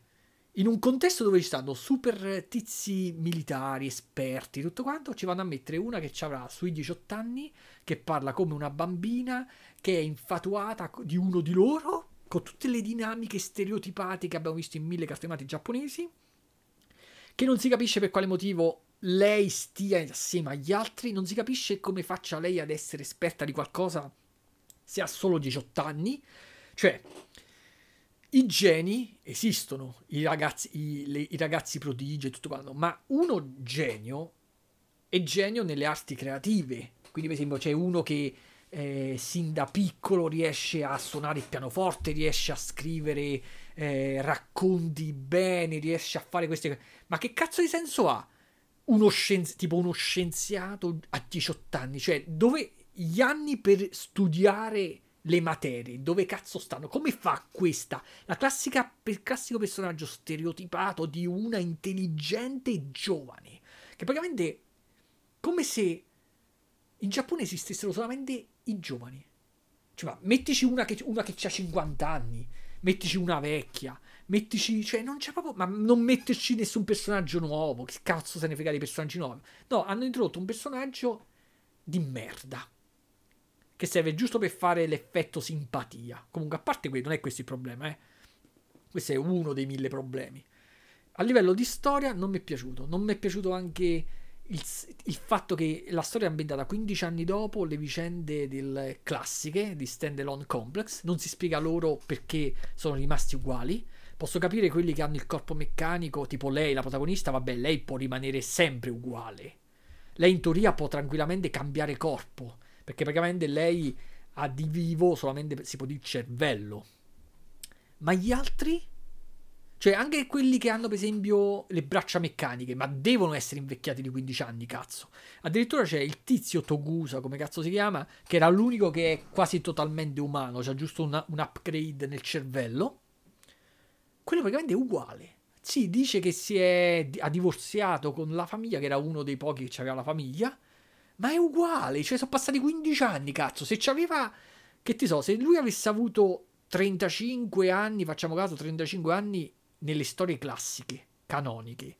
in un contesto dove ci stanno super tizi militari, esperti, tutto quanto, ci vanno a mettere una che ci avrà sui diciotto anni, che parla come una bambina, che è infatuata di uno di loro, con tutte le dinamiche stereotipate che abbiamo visto in mille cartoni animati giapponesi, che non si capisce per quale motivo lei stia assieme agli altri, non si capisce come faccia lei ad essere esperta di qualcosa se ha solo diciotto anni. Cioè, i geni esistono, i ragazzi, i, le, i ragazzi prodigi e tutto quanto, ma uno genio è genio nelle arti creative. Quindi, per esempio, c'è uno che eh, sin da piccolo riesce a suonare il pianoforte, riesce a scrivere eh, racconti bene, riesce a fare queste cose. Ma che cazzo di senso ha uno scienzi- tipo uno scienziato a diciotto anni? Cioè, dove gli anni per studiare le materie, dove cazzo stanno? Come fa questa? La classica, il classico personaggio stereotipato di una intelligente giovane, che praticamente come se in Giappone esistessero solamente i giovani. Cioè, ma mettici una che, una che ha cinquanta anni, mettici una vecchia, mettici, cioè non c'è proprio, ma non metterci nessun personaggio nuovo, che cazzo se ne frega dei personaggi nuovi? No, hanno introdotto un personaggio di merda, che serve giusto per fare l'effetto simpatia. Comunque, a parte quello, non è questo il problema, eh. Questo è uno dei mille problemi. A livello di storia non mi è piaciuto. Non mi è piaciuto anche il, il fatto che la storia è ambientata quindici anni dopo le vicende del, classiche di Standalone Complex. Non si spiega loro perché sono rimasti uguali. Posso capire quelli che hanno il corpo meccanico, tipo lei, la protagonista, vabbè, lei può rimanere sempre uguale. Lei in teoria può tranquillamente cambiare corpo, perché praticamente lei ha di vivo solamente, si può dire, cervello. Ma gli altri? Cioè, anche quelli che hanno, per esempio, le braccia meccaniche, ma devono essere invecchiati di quindici anni, cazzo. Addirittura c'è il tizio Togusa, come cazzo si chiama, che era l'unico che è quasi totalmente umano, c'ha giusto una, un upgrade nel cervello. Quello praticamente è uguale. Sì, dice che si è ha divorziato con la famiglia, che era uno dei pochi che aveva la famiglia, ma è uguale, cioè sono passati quindici anni, cazzo. Se c'aveva, che ti so, se lui avesse avuto trentacinque anni, facciamo caso, trentacinque anni nelle storie classiche, canoniche,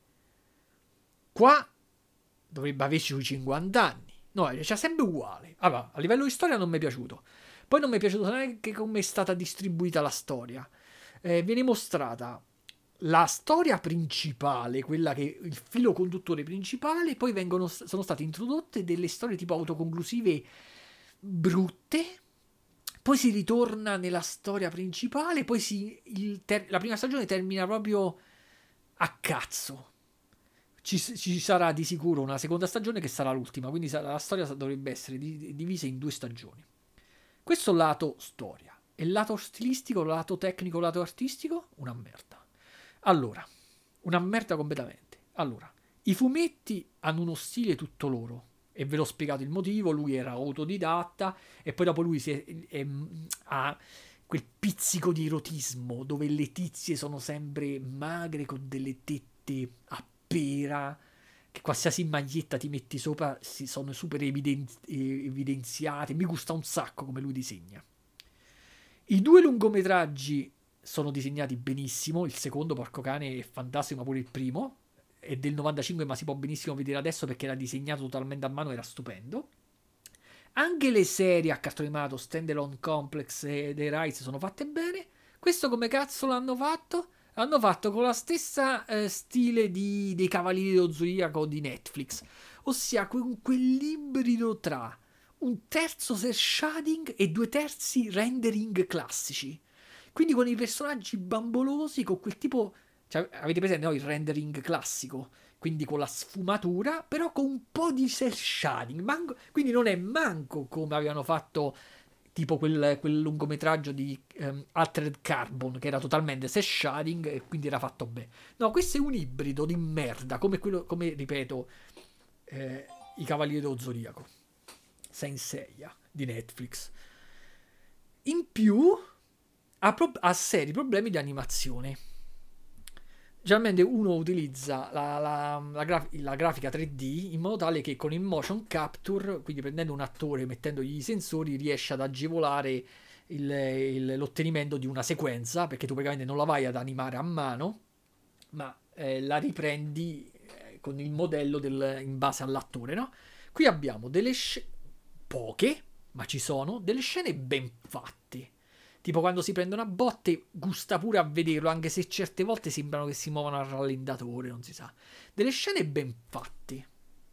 qua dovrebbe averci sui cinquanta anni. No, c'è sempre uguale. Allora, a livello di storia non mi è piaciuto. Poi non mi è piaciuto neanche come è stata distribuita la storia. Eh, viene mostrata la storia principale, quella che il filo conduttore principale, poi vengono, sono state introdotte delle storie tipo autoconclusive brutte, poi si ritorna nella storia principale, poi si, il ter- la prima stagione termina proprio a cazzo. Ci, ci sarà di sicuro una seconda stagione che sarà l'ultima, quindi sarà, la storia dovrebbe essere di, divisa in due stagioni. Questo lato storia. E il lato stilistico, il lato tecnico, il lato artistico, una merda. Allora, una merda completamente. Allora, i fumetti hanno uno stile tutto loro. E ve l'ho spiegato il motivo, lui era autodidatta e poi dopo lui si è, è, ha quel pizzico di erotismo dove le tizie sono sempre magre con delle tette a pera, che qualsiasi maglietta ti metti sopra si sono super eviden- evidenziate. Mi gusta un sacco come lui disegna. I due lungometraggi sono disegnati benissimo, il secondo, porco cane, è fantastico, ma pure il primo è del novantacinque, ma si può benissimo vedere adesso perché era disegnato totalmente a mano, era stupendo. Anche le serie a cartone animato Standalone Complex e The Rise sono fatte bene. Questo come cazzo l'hanno fatto? L'hanno fatto con la stessa eh, stile di, dei Cavalieri dello Zodiaco di Netflix, ossia que- quell'ibrido tra un terzo cel shading e due terzi rendering classici. Quindi con i personaggi bambolosi, con quel tipo, cioè, avete presente, no? Il rendering classico, quindi con la sfumatura, però con un po' di cel shading. Manco, quindi non è manco come avevano fatto tipo quel, quel lungometraggio di um, Altered Carbon, che era totalmente cel shading e quindi era fatto bene. No, questo è un ibrido di merda, come quello, come ripeto, eh, i Cavalieri dello Zodiaco. Saint Seiya di Netflix. In più ha, pro- ha seri problemi di animazione. Generalmente uno utilizza la, la, la, graf- la grafica tre D in modo tale che con il motion capture, quindi prendendo un attore e mettendogli i sensori, riesce ad agevolare il, il, l'ottenimento di una sequenza, perché tu praticamente non la vai ad animare a mano, ma eh, la riprendi eh, con il modello del, in base all'attore, no? Qui abbiamo delle scene, poche, ma ci sono, delle scene ben fatte. Tipo quando si prendono a botte, gusta pure a vederlo, anche se certe volte sembrano che si muovano a rallentatore, non si sa. Delle scene ben fatte.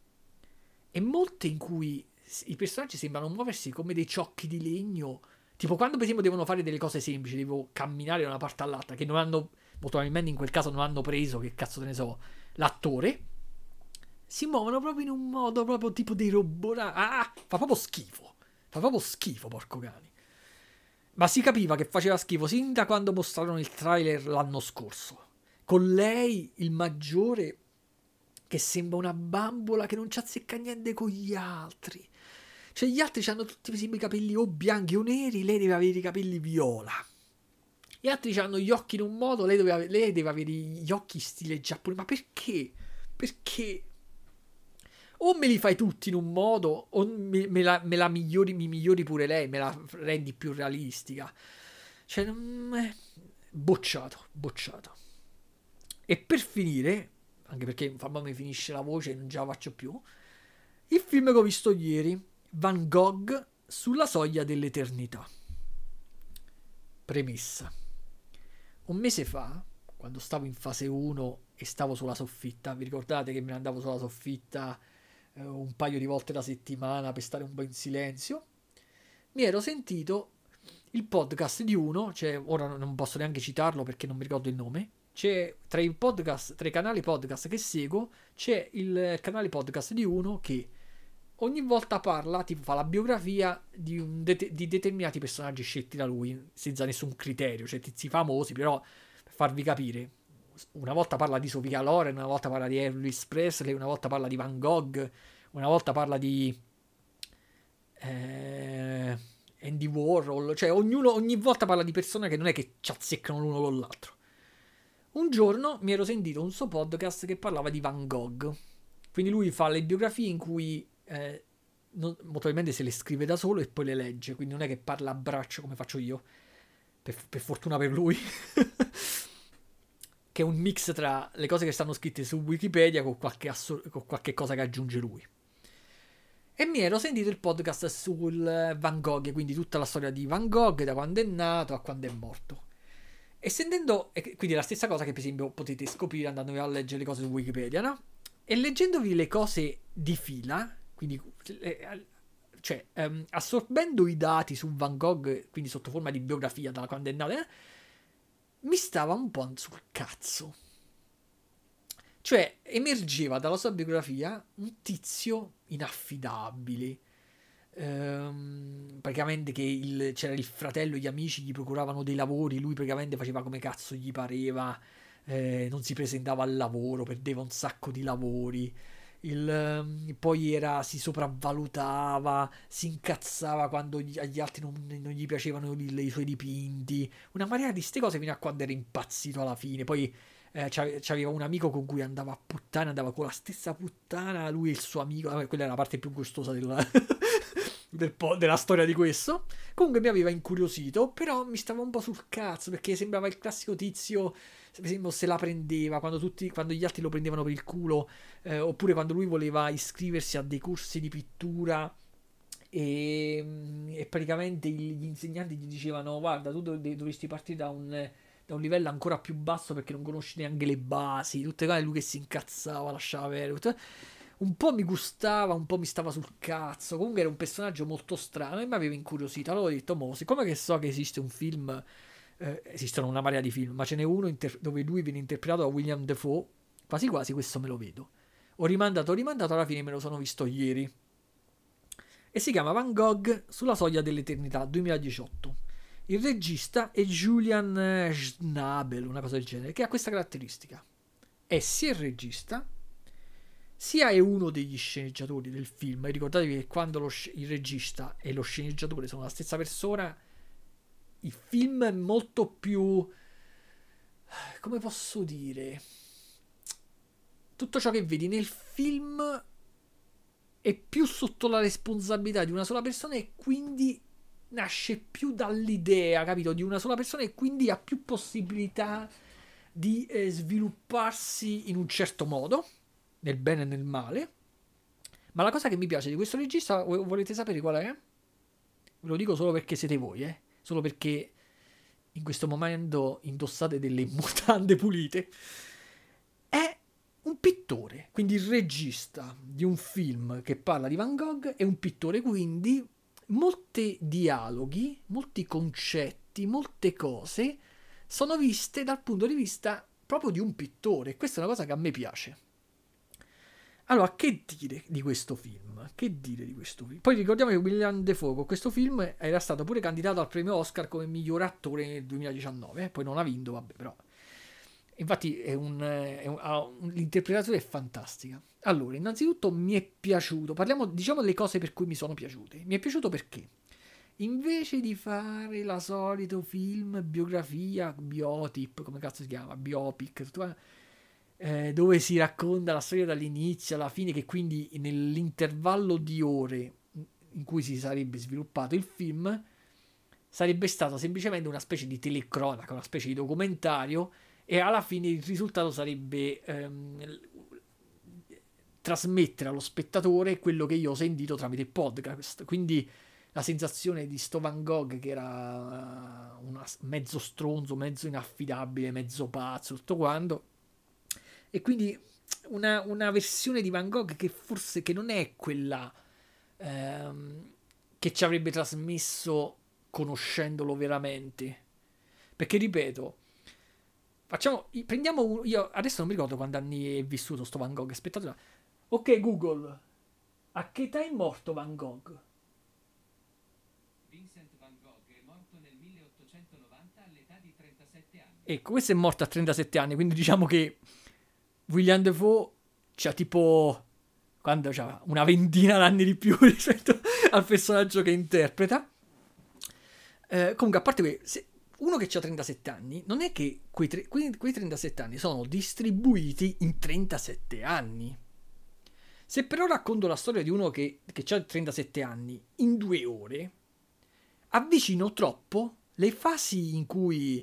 E molte in cui i personaggi sembrano muoversi come dei ciocchi di legno. Tipo quando per esempio devono fare delle cose semplici, devo camminare da una parte all'altra, che non hanno, molto probabilmente in quel caso non hanno preso, che cazzo te ne so, l'attore. Si muovono proprio in un modo proprio tipo dei robot. Ah, fa proprio schifo. Fa proprio schifo, porco cane. Ma si capiva che faceva schifo sin da quando mostrarono il trailer l'anno scorso. Con lei, il maggiore, che sembra una bambola che non ci azzecca niente con gli altri. Cioè gli altri hanno tutti i capelli o bianchi o neri, lei deve avere i capelli viola. Gli altri hanno gli occhi in un modo, lei deve, avere, lei deve avere gli occhi stile giapponese. Ma perché? Perché? O me li fai tutti in un modo, o me, me, la, me la migliori, mi migliori pure lei, me la rendi più realistica. Cioè, non è... bocciato, bocciato. E per finire, anche perché fammi mi finisce la voce e non ce la faccio più, il film che ho visto ieri, Van Gogh sulla soglia dell'eternità. Premessa. Un mese fa, quando stavo in fase uno e stavo sulla soffitta, vi ricordate che me ne andavo sulla soffitta eh, un paio di volte la settimana per stare un po' in silenzio? Mi ero sentito il podcast di uno, cioè ora non posso neanche citarlo perché non mi ricordo il nome, c'è tra i podcast, tra i canali podcast che seguo, c'è il canale podcast di uno che ogni volta parla, tipo fa la biografia di, un de- di determinati personaggi scelti da lui, senza nessun criterio, cioè tizi famosi, però per farvi capire, una volta parla di Sofia Loren, una volta parla di Elvis Presley, una volta parla di Van Gogh, una volta parla di eh, Andy Warhol, cioè ognuno, ogni volta parla di persone che non è che ci azzeccano l'uno con l'altro. Un giorno mi ero sentito un suo podcast che parlava di Van Gogh, quindi lui fa le biografie in cui eh, non, probabilmente se le scrive da solo e poi le legge, quindi non è che parla a braccio come faccio io, per, per fortuna per lui, che è un mix tra le cose che stanno scritte su Wikipedia con qualche, assur- con qualche cosa che aggiunge lui. E mi ero sentito il podcast sul Van Gogh, quindi tutta la storia di Van Gogh, da quando è nato a quando è morto. E sentendo, e quindi la stessa cosa che per esempio potete scoprire andandovi a leggere le cose su Wikipedia, no? E leggendovi le cose di fila, quindi cioè um, assorbendo i dati su Van Gogh, quindi sotto forma di biografia da quando è nato, eh, mi stava un po' sul cazzo. Cioè emergeva dalla sua biografia un tizio inaffidabile, ehm, praticamente che il, c'era il fratello e gli amici gli procuravano dei lavori, lui praticamente faceva come cazzo gli pareva, eh, non si presentava al lavoro, perdeva un sacco di lavori, il, ehm, poi era, si sopravvalutava, si incazzava quando gli, agli altri non, non gli piacevano i, i suoi dipinti, una marea di ste cose fino a quando era impazzito alla fine. Poi eh, c'aveva un amico con cui andava a puttana, andava con la stessa puttana, lui e il suo amico, vabbè, quella è la parte più gustosa del, del po- della storia di questo. Comunque mi aveva incuriosito, però mi stava un po' sul cazzo, perché sembrava il classico tizio, per esempio, se la prendeva quando, tutti, quando gli altri lo prendevano per il culo, eh, oppure quando lui voleva iscriversi a dei corsi di pittura e, e praticamente gli insegnanti gli dicevano: guarda, tu dovresti partire da un, da un livello ancora più basso perché non conosci neanche le basi, tutte cose. Lui che si incazzava, lasciava avere tutto. Un po' mi gustava, un po' mi stava sul cazzo. Comunque era un personaggio molto strano e mi aveva incuriosito. Allora ho detto: mo, siccome che so che esiste un film, eh, esistono una marea di film, ma ce n'è uno inter- dove lui viene interpretato da William Dafoe, quasi quasi questo me lo vedo. Ho rimandato, ho rimandato, alla fine me lo sono visto ieri. E si chiama Van Gogh sulla soglia dell'eternità duemiladiciotto. Il regista è Julian Schnabel, una cosa del genere, che ha questa caratteristica: è sia il regista, sia è uno degli sceneggiatori del film. E ricordatevi che quando lo, il regista e lo sceneggiatore sono la stessa persona, il film è molto più, come posso dire, tutto ciò che vedi nel film è più sotto la responsabilità di una sola persona e quindi nasce più dall'idea, capito, di una sola persona, e quindi ha più possibilità di eh, svilupparsi in un certo modo, nel bene e nel male. Ma la cosa che mi piace di questo regista, volete sapere qual è? Ve lo dico solo perché siete voi, eh? Solo perché in questo momento indossate delle mutande pulite. È un pittore, quindi il regista di un film che parla di Van Gogh è un pittore, quindi molti dialoghi, molti concetti, molte cose sono viste dal punto di vista proprio di un pittore. Questa è una cosa che a me piace. Allora, che dire di questo film? Che dire di questo film? Poi ricordiamo che William Dafoe con questo film era stato pure candidato al premio Oscar come miglior attore nel duemiladiciannove, eh? Poi non ha vinto, vabbè, però. Infatti è un, è un, un, l'interpretazione è fantastica. Allora, innanzitutto mi è piaciuto, parliamo, diciamo, delle cose per cui mi sono piaciute. Mi è piaciuto perché invece di fare la solito film, biografia, biotip, come cazzo si chiama, biopic, tutto, eh, dove si racconta la storia dall'inizio alla fine, che quindi nell'intervallo di ore in cui si sarebbe sviluppato il film sarebbe stato semplicemente una specie di telecronaca, una specie di documentario, e alla fine il risultato sarebbe ehm, trasmettere allo spettatore quello che io ho sentito tramite il podcast. Quindi la sensazione di sto Van Gogh che era una, mezzo stronzo, mezzo inaffidabile, mezzo pazzo, tutto quanto. E quindi una, una versione di Van Gogh che forse che non è quella ehm, che ci avrebbe trasmesso conoscendolo veramente. Perché ripeto, facciamo, prendiamo un, io adesso non mi ricordo quanti anni è vissuto sto Van Gogh. Aspettate, ok Google, a che età è morto Van Gogh? Vincent Van Gogh è morto nel milleottocentonovanta all'età di trentasette anni. Ecco, questo è morto a trentasette anni, quindi diciamo che William Dafoe c'ha tipo, quando c'ha una ventina d'anni di più rispetto al personaggio che interpreta. Eh, comunque, a parte que- se uno che ha trentasette anni, non è che quei, tre, quei, quei trentasette anni sono distribuiti in trentasette anni. Se però racconto la storia di uno che, che ha trentasette anni in due ore, avvicino troppo le fasi in cui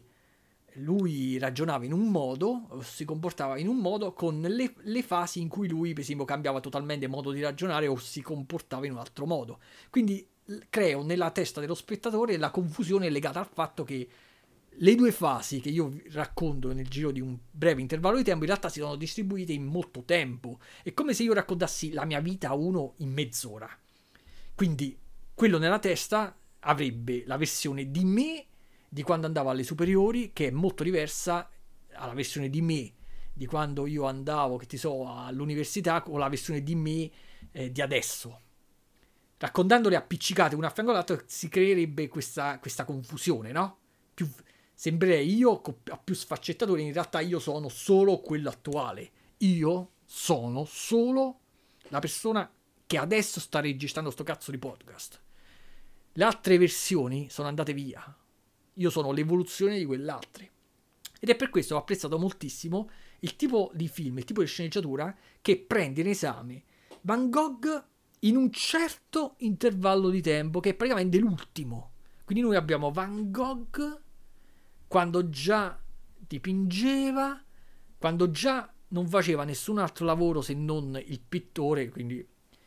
lui ragionava in un modo, si comportava in un modo, con le, le fasi in cui lui, per esempio, cambiava totalmente modo di ragionare o si comportava in un altro modo. Quindi creo nella testa dello spettatore la confusione legata al fatto che le due fasi che io racconto nel giro di un breve intervallo di tempo in realtà si sono distribuite in molto tempo. È come se io raccontassi la mia vita a uno in mezz'ora. Quindi quello nella testa avrebbe la versione di me di quando andavo alle superiori, che è molto diversa alla versione di me di quando io andavo, che ti so, all'università, o la versione di me eh, di adesso. Raccontandole appiccicate una a fianco all'altro si creerebbe questa, questa confusione, no? Più, sembrerei io a più sfaccettature, in realtà io sono solo quello attuale. Io sono solo la persona che adesso sta registrando sto cazzo di podcast. Le altre versioni sono andate via. Io sono l'evoluzione di quell'altre. Ed è per questo che ho apprezzato moltissimo il tipo di film, il tipo di sceneggiatura che prende in esame Van Gogh in un certo intervallo di tempo, che è praticamente l'ultimo. Quindi noi abbiamo Van Gogh quando già dipingeva, quando già non faceva nessun altro lavoro se non il pittore, quindi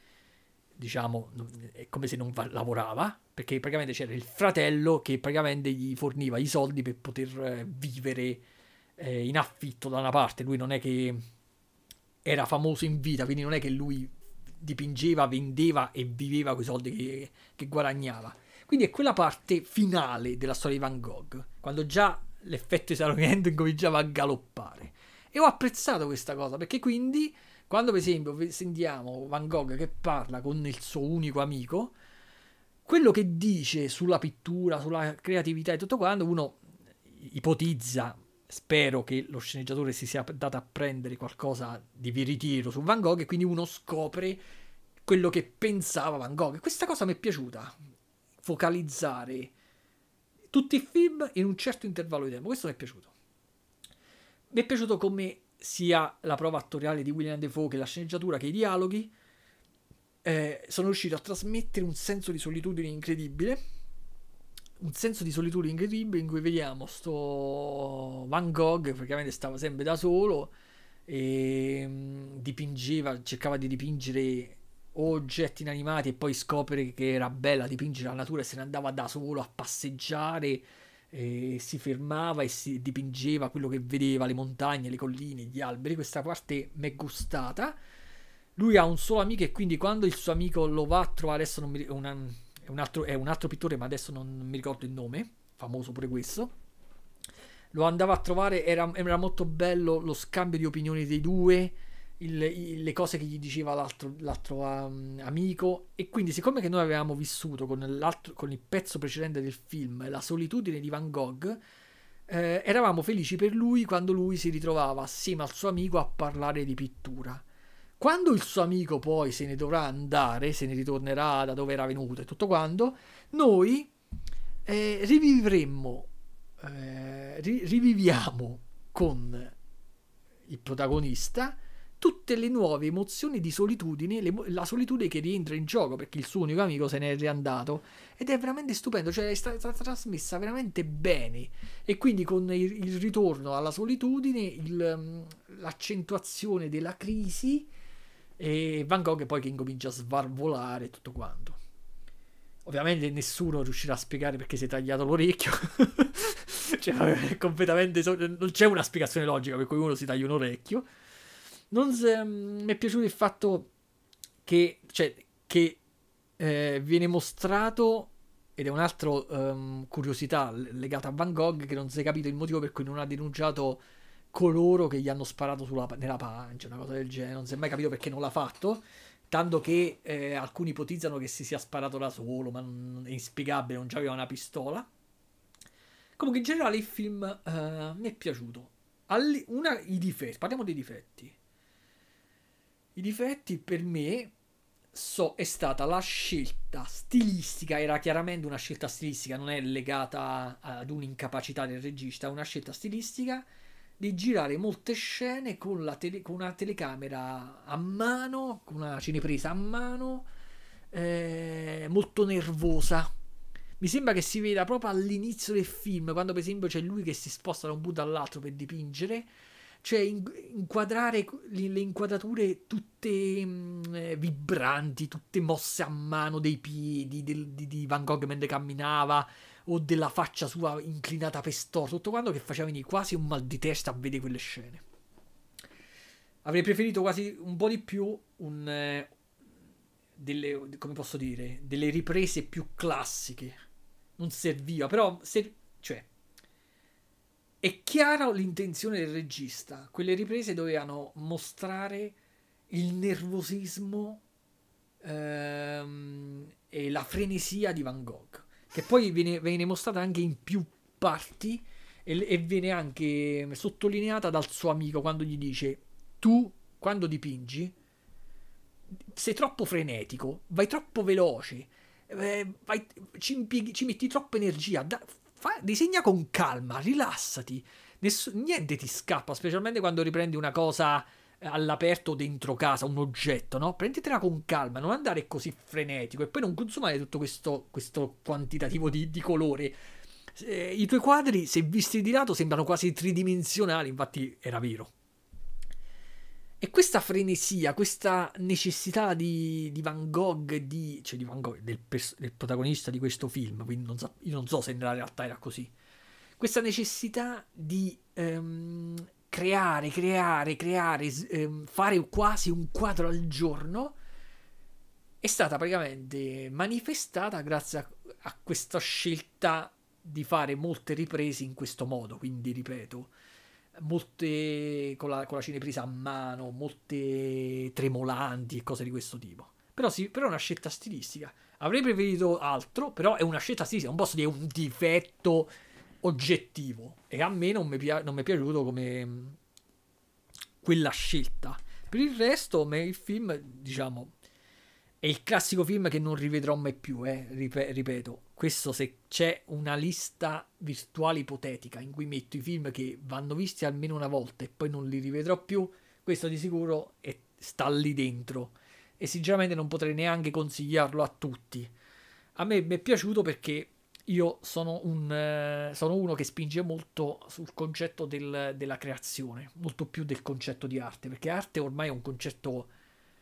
diciamo è come se non lavorava, perché praticamente c'era il fratello che praticamente gli forniva i soldi per poter eh, vivere eh, in affitto da una parte. Lui non è che era famoso in vita, quindi non è che lui dipingeva, vendeva e viveva con i soldi che, che guadagnava. Quindi è quella parte finale della storia di Van Gogh, quando già l'effetto esauriente incominciava a galoppare. E ho apprezzato questa cosa, perché quindi quando per esempio sentiamo Van Gogh che parla con il suo unico amico, quello che dice sulla pittura, sulla creatività e tutto quanto, uno ipotizza, spero che lo sceneggiatore si sia dato a prendere qualcosa di veritiero su Van Gogh, e quindi uno scopre quello che pensava Van Gogh. E questa cosa mi è piaciuta, focalizzare tutti i film in un certo intervallo di tempo. Questo mi è piaciuto. Mi è piaciuto come sia la prova attoriale di William Dafoe, che la sceneggiatura, che i dialoghi eh, sono riusciti a trasmettere un senso di solitudine incredibile, un senso di solitudine incredibile in cui vediamo sto Van Gogh, praticamente stava sempre da solo e mm, dipingeva, cercava di dipingere oggetti inanimati e poi scopre che era bella dipingere la natura e se ne andava da solo a passeggiare e si fermava e si dipingeva quello che vedeva, le montagne, le colline, gli alberi. Questa parte mi è gustata. Lui ha un solo amico e quindi quando il suo amico lo va a trovare, adesso non mi ricordo, è un altro, è un altro pittore ma adesso non, non mi ricordo il nome, famoso pure questo, lo andava a trovare, era, era molto bello lo scambio di opinioni dei due, il- il- le cose che gli diceva l'altro, l'altro um, amico, e quindi siccome che noi avevamo vissuto con, l'altro, con il pezzo precedente del film la solitudine di Van Gogh, eh, eravamo felici per lui quando lui si ritrovava assieme al suo amico a parlare di pittura. Quando il suo amico poi se ne dovrà andare, se ne ritornerà da dove era venuto e tutto quanto, noi eh, rivivremmo, eh, ri- riviviamo con il protagonista tutte le nuove emozioni di solitudine, le- la solitudine che rientra in gioco perché il suo unico amico se n'è riandato ed è veramente stupendo, cioè è stata, stata trasmessa veramente bene e quindi con il, il ritorno alla solitudine, il, mm, l'accentuazione della crisi e Van Gogh poi che incomincia a svarvolare e tutto quanto. Ovviamente nessuno riuscirà a spiegare perché si è tagliato l'orecchio. Cioè, è completamente. so- Non c'è una spiegazione logica per cui uno si taglia un orecchio. Non se- mm, mi è piaciuto il fatto che, cioè, che eh, viene mostrato, ed è un'altra ehm, curiosità l- legata a Van Gogh, che non si è capito il motivo per cui non ha denunciato coloro che gli hanno sparato sulla, nella pancia, una cosa del genere. Non si è mai capito perché non l'ha fatto. Tanto che eh, alcuni ipotizzano che si sia sparato da solo, ma non, è inspiegabile, non c'aveva una pistola. Comunque, in generale, il film eh, mi è piaciuto. Alli- una, I difetti, parliamo dei difetti. I difetti per me so, è stata la scelta stilistica, era chiaramente una scelta stilistica, non è legata ad un'incapacità del regista, è una scelta stilistica di girare molte scene con, la tele- con una telecamera a mano, con una cinepresa a mano, eh, molto nervosa. Mi sembra che si veda proprio all'inizio del film, quando per esempio c'è lui che si sposta da un punto all'altro per dipingere, cioè in- inquadrare le, le inquadrature tutte mh, eh, vibranti, tutte mosse a mano dei piedi del- di, di Van Gogh mentre camminava o della faccia sua inclinata per storto, tutto quanto che faceva venire quasi un mal di testa a vedere quelle scene. Avrei preferito quasi un po' di più un, eh, delle, come posso dire, delle riprese più classiche. Non serviva, però ser- cioè è chiara l'intenzione del regista. Quelle riprese dovevano mostrare il nervosismo ehm, e la frenesia di Van Gogh, che poi viene, viene mostrata anche in più parti e, e viene anche sottolineata dal suo amico quando gli dice: tu quando dipingi sei troppo frenetico, vai troppo veloce, eh, vai- ci, impieghi- ci metti troppa energia, da- fa- disegna con calma, rilassati, Ness- niente ti scappa, specialmente quando riprendi una cosa eh, all'aperto dentro casa, un oggetto, no? Prenditela con calma, non andare così frenetico e poi non consumare tutto questo, questo quantitativo di, di colore. Eh, I tuoi quadri, se visti di lato, sembrano quasi tridimensionali, infatti era vero. E questa frenesia, questa necessità di, di Van Gogh, di, cioè di Van Gogh, del, pers- del protagonista di questo film, quindi non so, io non so se nella realtà era così, questa necessità di ehm, creare, creare, creare, s- ehm, fare quasi un quadro al giorno, è stata praticamente manifestata grazie a, a questa scelta di fare molte riprese in questo modo, quindi ripeto molte con la, con la cinepresa a mano, molte tremolanti e cose di questo tipo. Però, sì, però è una scelta stilistica. Avrei preferito altro, però è una scelta stilistica, non posso dire un difetto oggettivo. E a me non mi, pia- non mi è piaciuto come mh, quella scelta. Per il resto, me il film, diciamo, è il classico film che non rivedrò mai più, eh, rip- ripeto. Questo se c'è una lista virtuale ipotetica in cui metto i film che vanno visti almeno una volta e poi non li rivedrò più, questo di sicuro è- sta lì dentro. E sinceramente non potrei neanche consigliarlo a tutti. A me mi è piaciuto perché io sono, un, eh, sono uno che spinge molto sul concetto del- della creazione, molto più del concetto di arte, perché arte ormai è un concetto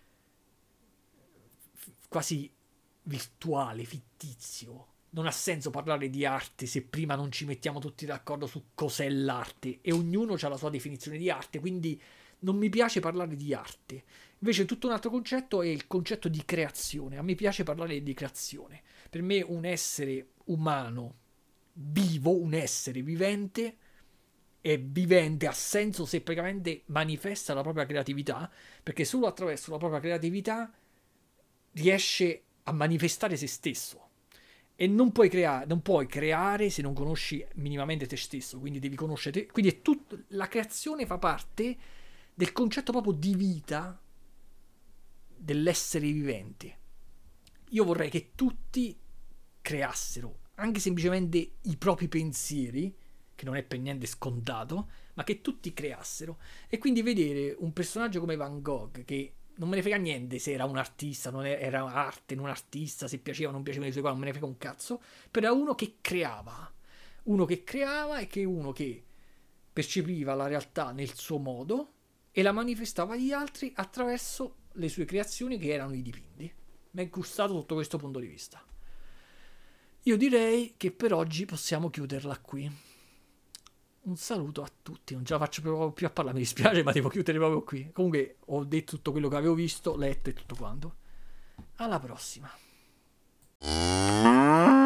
f- quasi virtuale, fittizio. Non ha senso parlare di arte se prima non ci mettiamo tutti d'accordo su cos'è l'arte e ognuno ha la sua definizione di arte, quindi non mi piace parlare di arte. Invece tutto un altro concetto è il concetto di creazione. A me piace parlare di creazione. Per me un essere umano vivo, un essere vivente, è vivente, ha senso se praticamente manifesta la propria creatività, perché solo attraverso la propria creatività riesce a manifestare se stesso. E non puoi, crea- non puoi creare se non conosci minimamente te stesso, quindi devi conoscere te. Quindi è tutto, la creazione fa parte del concetto proprio di vita dell'essere vivente. Io vorrei che tutti creassero anche semplicemente i propri pensieri, che non è per niente scontato, ma che tutti creassero. E quindi vedere un personaggio come Van Gogh, che non me ne frega niente se era un artista, non era arte, non artista, se piaceva o non piaceva le sue cose, non me ne frega un cazzo, però era uno che creava. Uno che creava e che uno che percepiva la realtà nel suo modo e la manifestava agli altri attraverso le sue creazioni che erano i dipinti. Mi è gustato tutto questo punto di vista. Io direi che per oggi possiamo chiuderla qui. Un saluto a tutti, non ce la faccio proprio più a parlare, mi dispiace, ma devo chiudere proprio qui. Comunque ho detto tutto quello che avevo visto, letto e tutto quanto. Alla prossima.